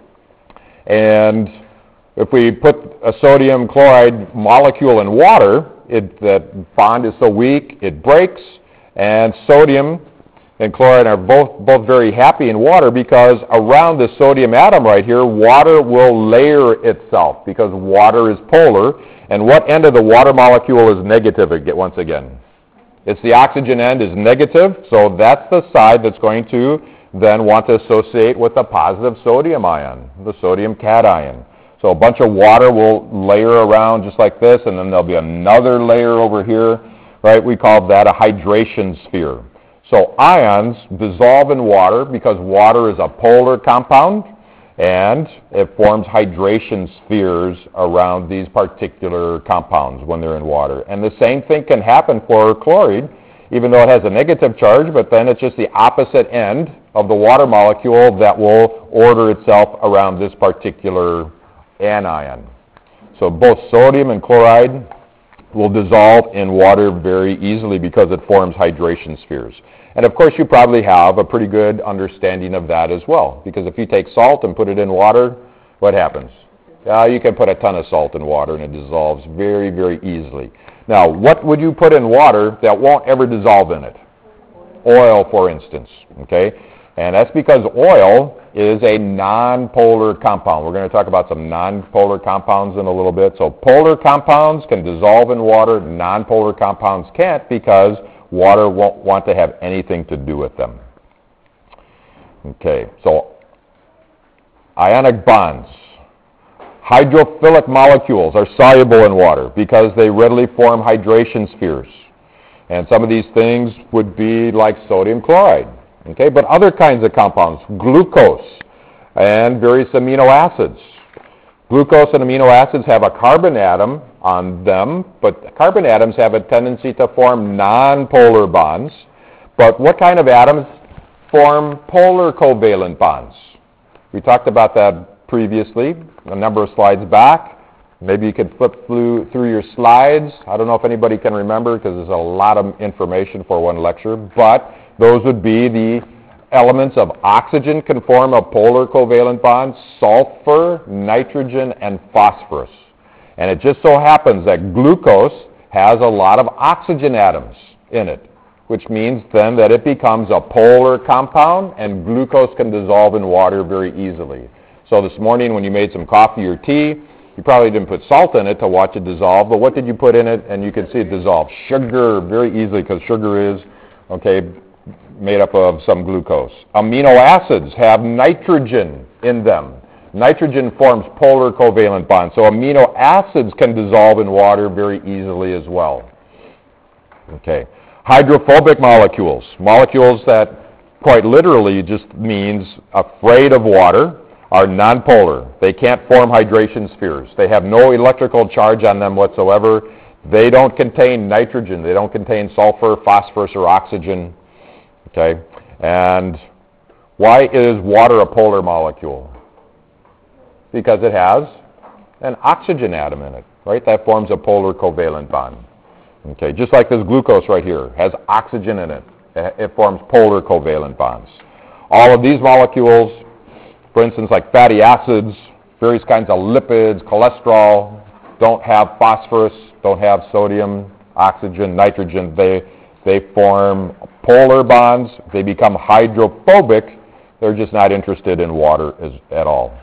And if we put a sodium chloride molecule in water, it, that bond is so weak, it breaks. And sodium and chloride are both, both very happy in water because around the sodium atom right here, water will layer itself because water is polar. And what end of the water molecule is negative once again? It's the oxygen end is negative, so that's the side that's going to then want to associate with the positive sodium ion, the sodium cation. So a bunch of water will layer around just like this, and then there'll be another layer over here, right? We call that a hydration sphere. So ions dissolve in water because water is a polar compound, and it forms hydration spheres around these particular compounds when they're in water. And the same thing can happen for chloride, even though it has a negative charge, but then it's just the opposite end of the water molecule that will order itself around this particular anion. So both sodium and chloride will dissolve in water very easily because it forms hydration spheres. And of course you probably have a pretty good understanding of that as well, because if you take salt and put it in water, what happens? Uh, you can put a ton of salt in water and it dissolves very, very easily. Now, what would you put in water that won't ever dissolve in it? Oil, for instance, okay? And that's because oil is a non-polar compound. We're going to talk about some non-polar compounds in a little bit. So polar compounds can dissolve in water, non-polar compounds can't because water won't want to have anything to do with them. Okay, so ionic bonds. Hydrophilic molecules are soluble in water because they readily form hydration spheres. And some of these things would be like sodium chloride. Okay, but other kinds of compounds, glucose and various amino acids. Glucose and amino acids have a carbon atom on them, but carbon atoms have a tendency to form non-polar bonds. But what kind of atoms form polar covalent bonds? We talked about that previously, a number of slides back. Maybe you could flip through, through your slides. I don't know if anybody can remember because there's a lot of information for one lecture, but those would be the elements of oxygen can form a polar covalent bond, sulfur, nitrogen, and phosphorus. And it just so happens that glucose has a lot of oxygen atoms in it, which means then that it becomes a polar compound, and glucose can dissolve in water very easily. So this morning when you made some coffee or tea, you probably didn't put salt in it to watch it dissolve, but what did you put in it? And you can see it dissolve. Sugar, very easily, because sugar is, okay, made up of some glucose. Amino acids have nitrogen in them. Nitrogen forms polar covalent bonds, so amino acids can dissolve in water very easily as well. Okay. Hydrophobic molecules, molecules that quite literally just means afraid of water, are nonpolar. They can't form hydration spheres. They have no electrical charge on them whatsoever. They don't contain nitrogen. They don't contain sulfur, phosphorus, or oxygen. Okay? And why is water a polar molecule? Because it has an oxygen atom in it, right? That forms a polar covalent bond. Okay, just like this glucose right here has oxygen in it. It forms polar covalent bonds. All of these molecules, for instance, like fatty acids, various kinds of lipids, cholesterol, don't have phosphorus, don't have sodium, oxygen, nitrogen. They, they form polar bonds. They become hydrophobic. They're just not interested in water as, at all.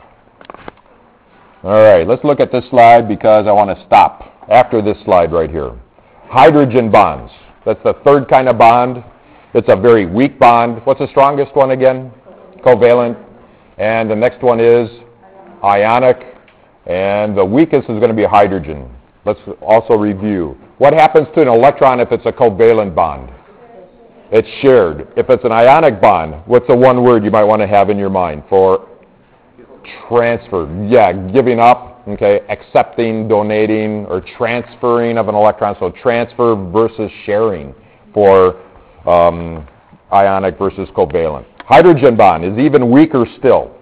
All right, let's look at this slide because I want to stop after this slide right here. Hydrogen bonds. That's the third kind of bond. It's a very weak bond. What's the strongest one again? Covalent. And the next one is ionic. And the weakest is going to be hydrogen. Let's also review. What happens to an electron if it's a covalent bond? It's shared. If it's an ionic bond, what's the one word you might want to have in your mind for transfer? Yeah, giving up, okay, accepting, donating, or transferring of an electron. So transfer versus sharing for um, ionic versus covalent. Hydrogen bond is even weaker still.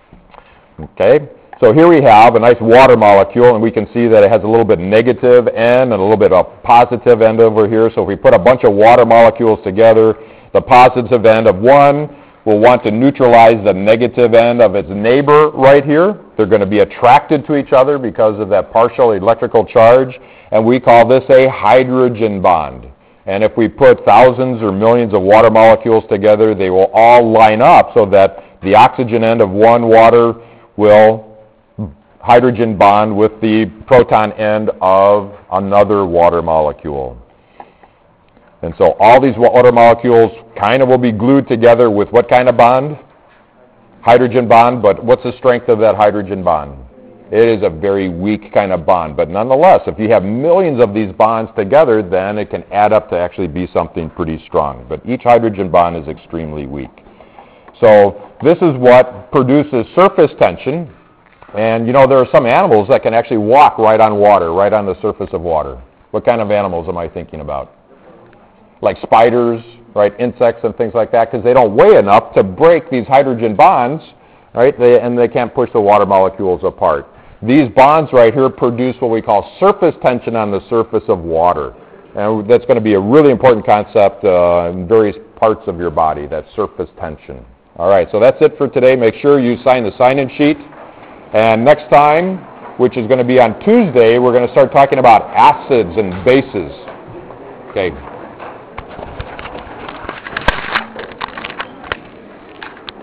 Okay, so here we have a nice water molecule, and we can see that it has a little bit negative end and a little bit of positive end over here. So if we put a bunch of water molecules together, the positive end of one will want to neutralize the negative end of its neighbor right here. They're going to be attracted to each other because of that partial electrical charge, and we call this a hydrogen bond. And if we put thousands or millions of water molecules together, they will all line up so that the oxygen end of one water will hydrogen bond with the proton end of another water molecule. And so all these water molecules kind of will be glued together with what kind of bond? Hydrogen bond, but what's the strength of that hydrogen bond? It is a very weak kind of bond, but nonetheless, if you have millions of these bonds together, then it can add up to actually be something pretty strong. But each hydrogen bond is extremely weak. So this is what produces surface tension, and you know there are some animals that can actually walk right on water, right on the surface of water. What kind of animals am I thinking about? Like spiders, right, insects and things like that, because they don't weigh enough to break these hydrogen bonds, right, they, and they can't push the water molecules apart. These bonds right here produce what we call surface tension on the surface of water, and that's going to be a really important concept uh, in various parts of your body, that surface tension. All right, so that's it for today. Make sure you sign the sign-in sheet, and next time, which is going to be on Tuesday, we're going to start talking about acids and bases. Okay.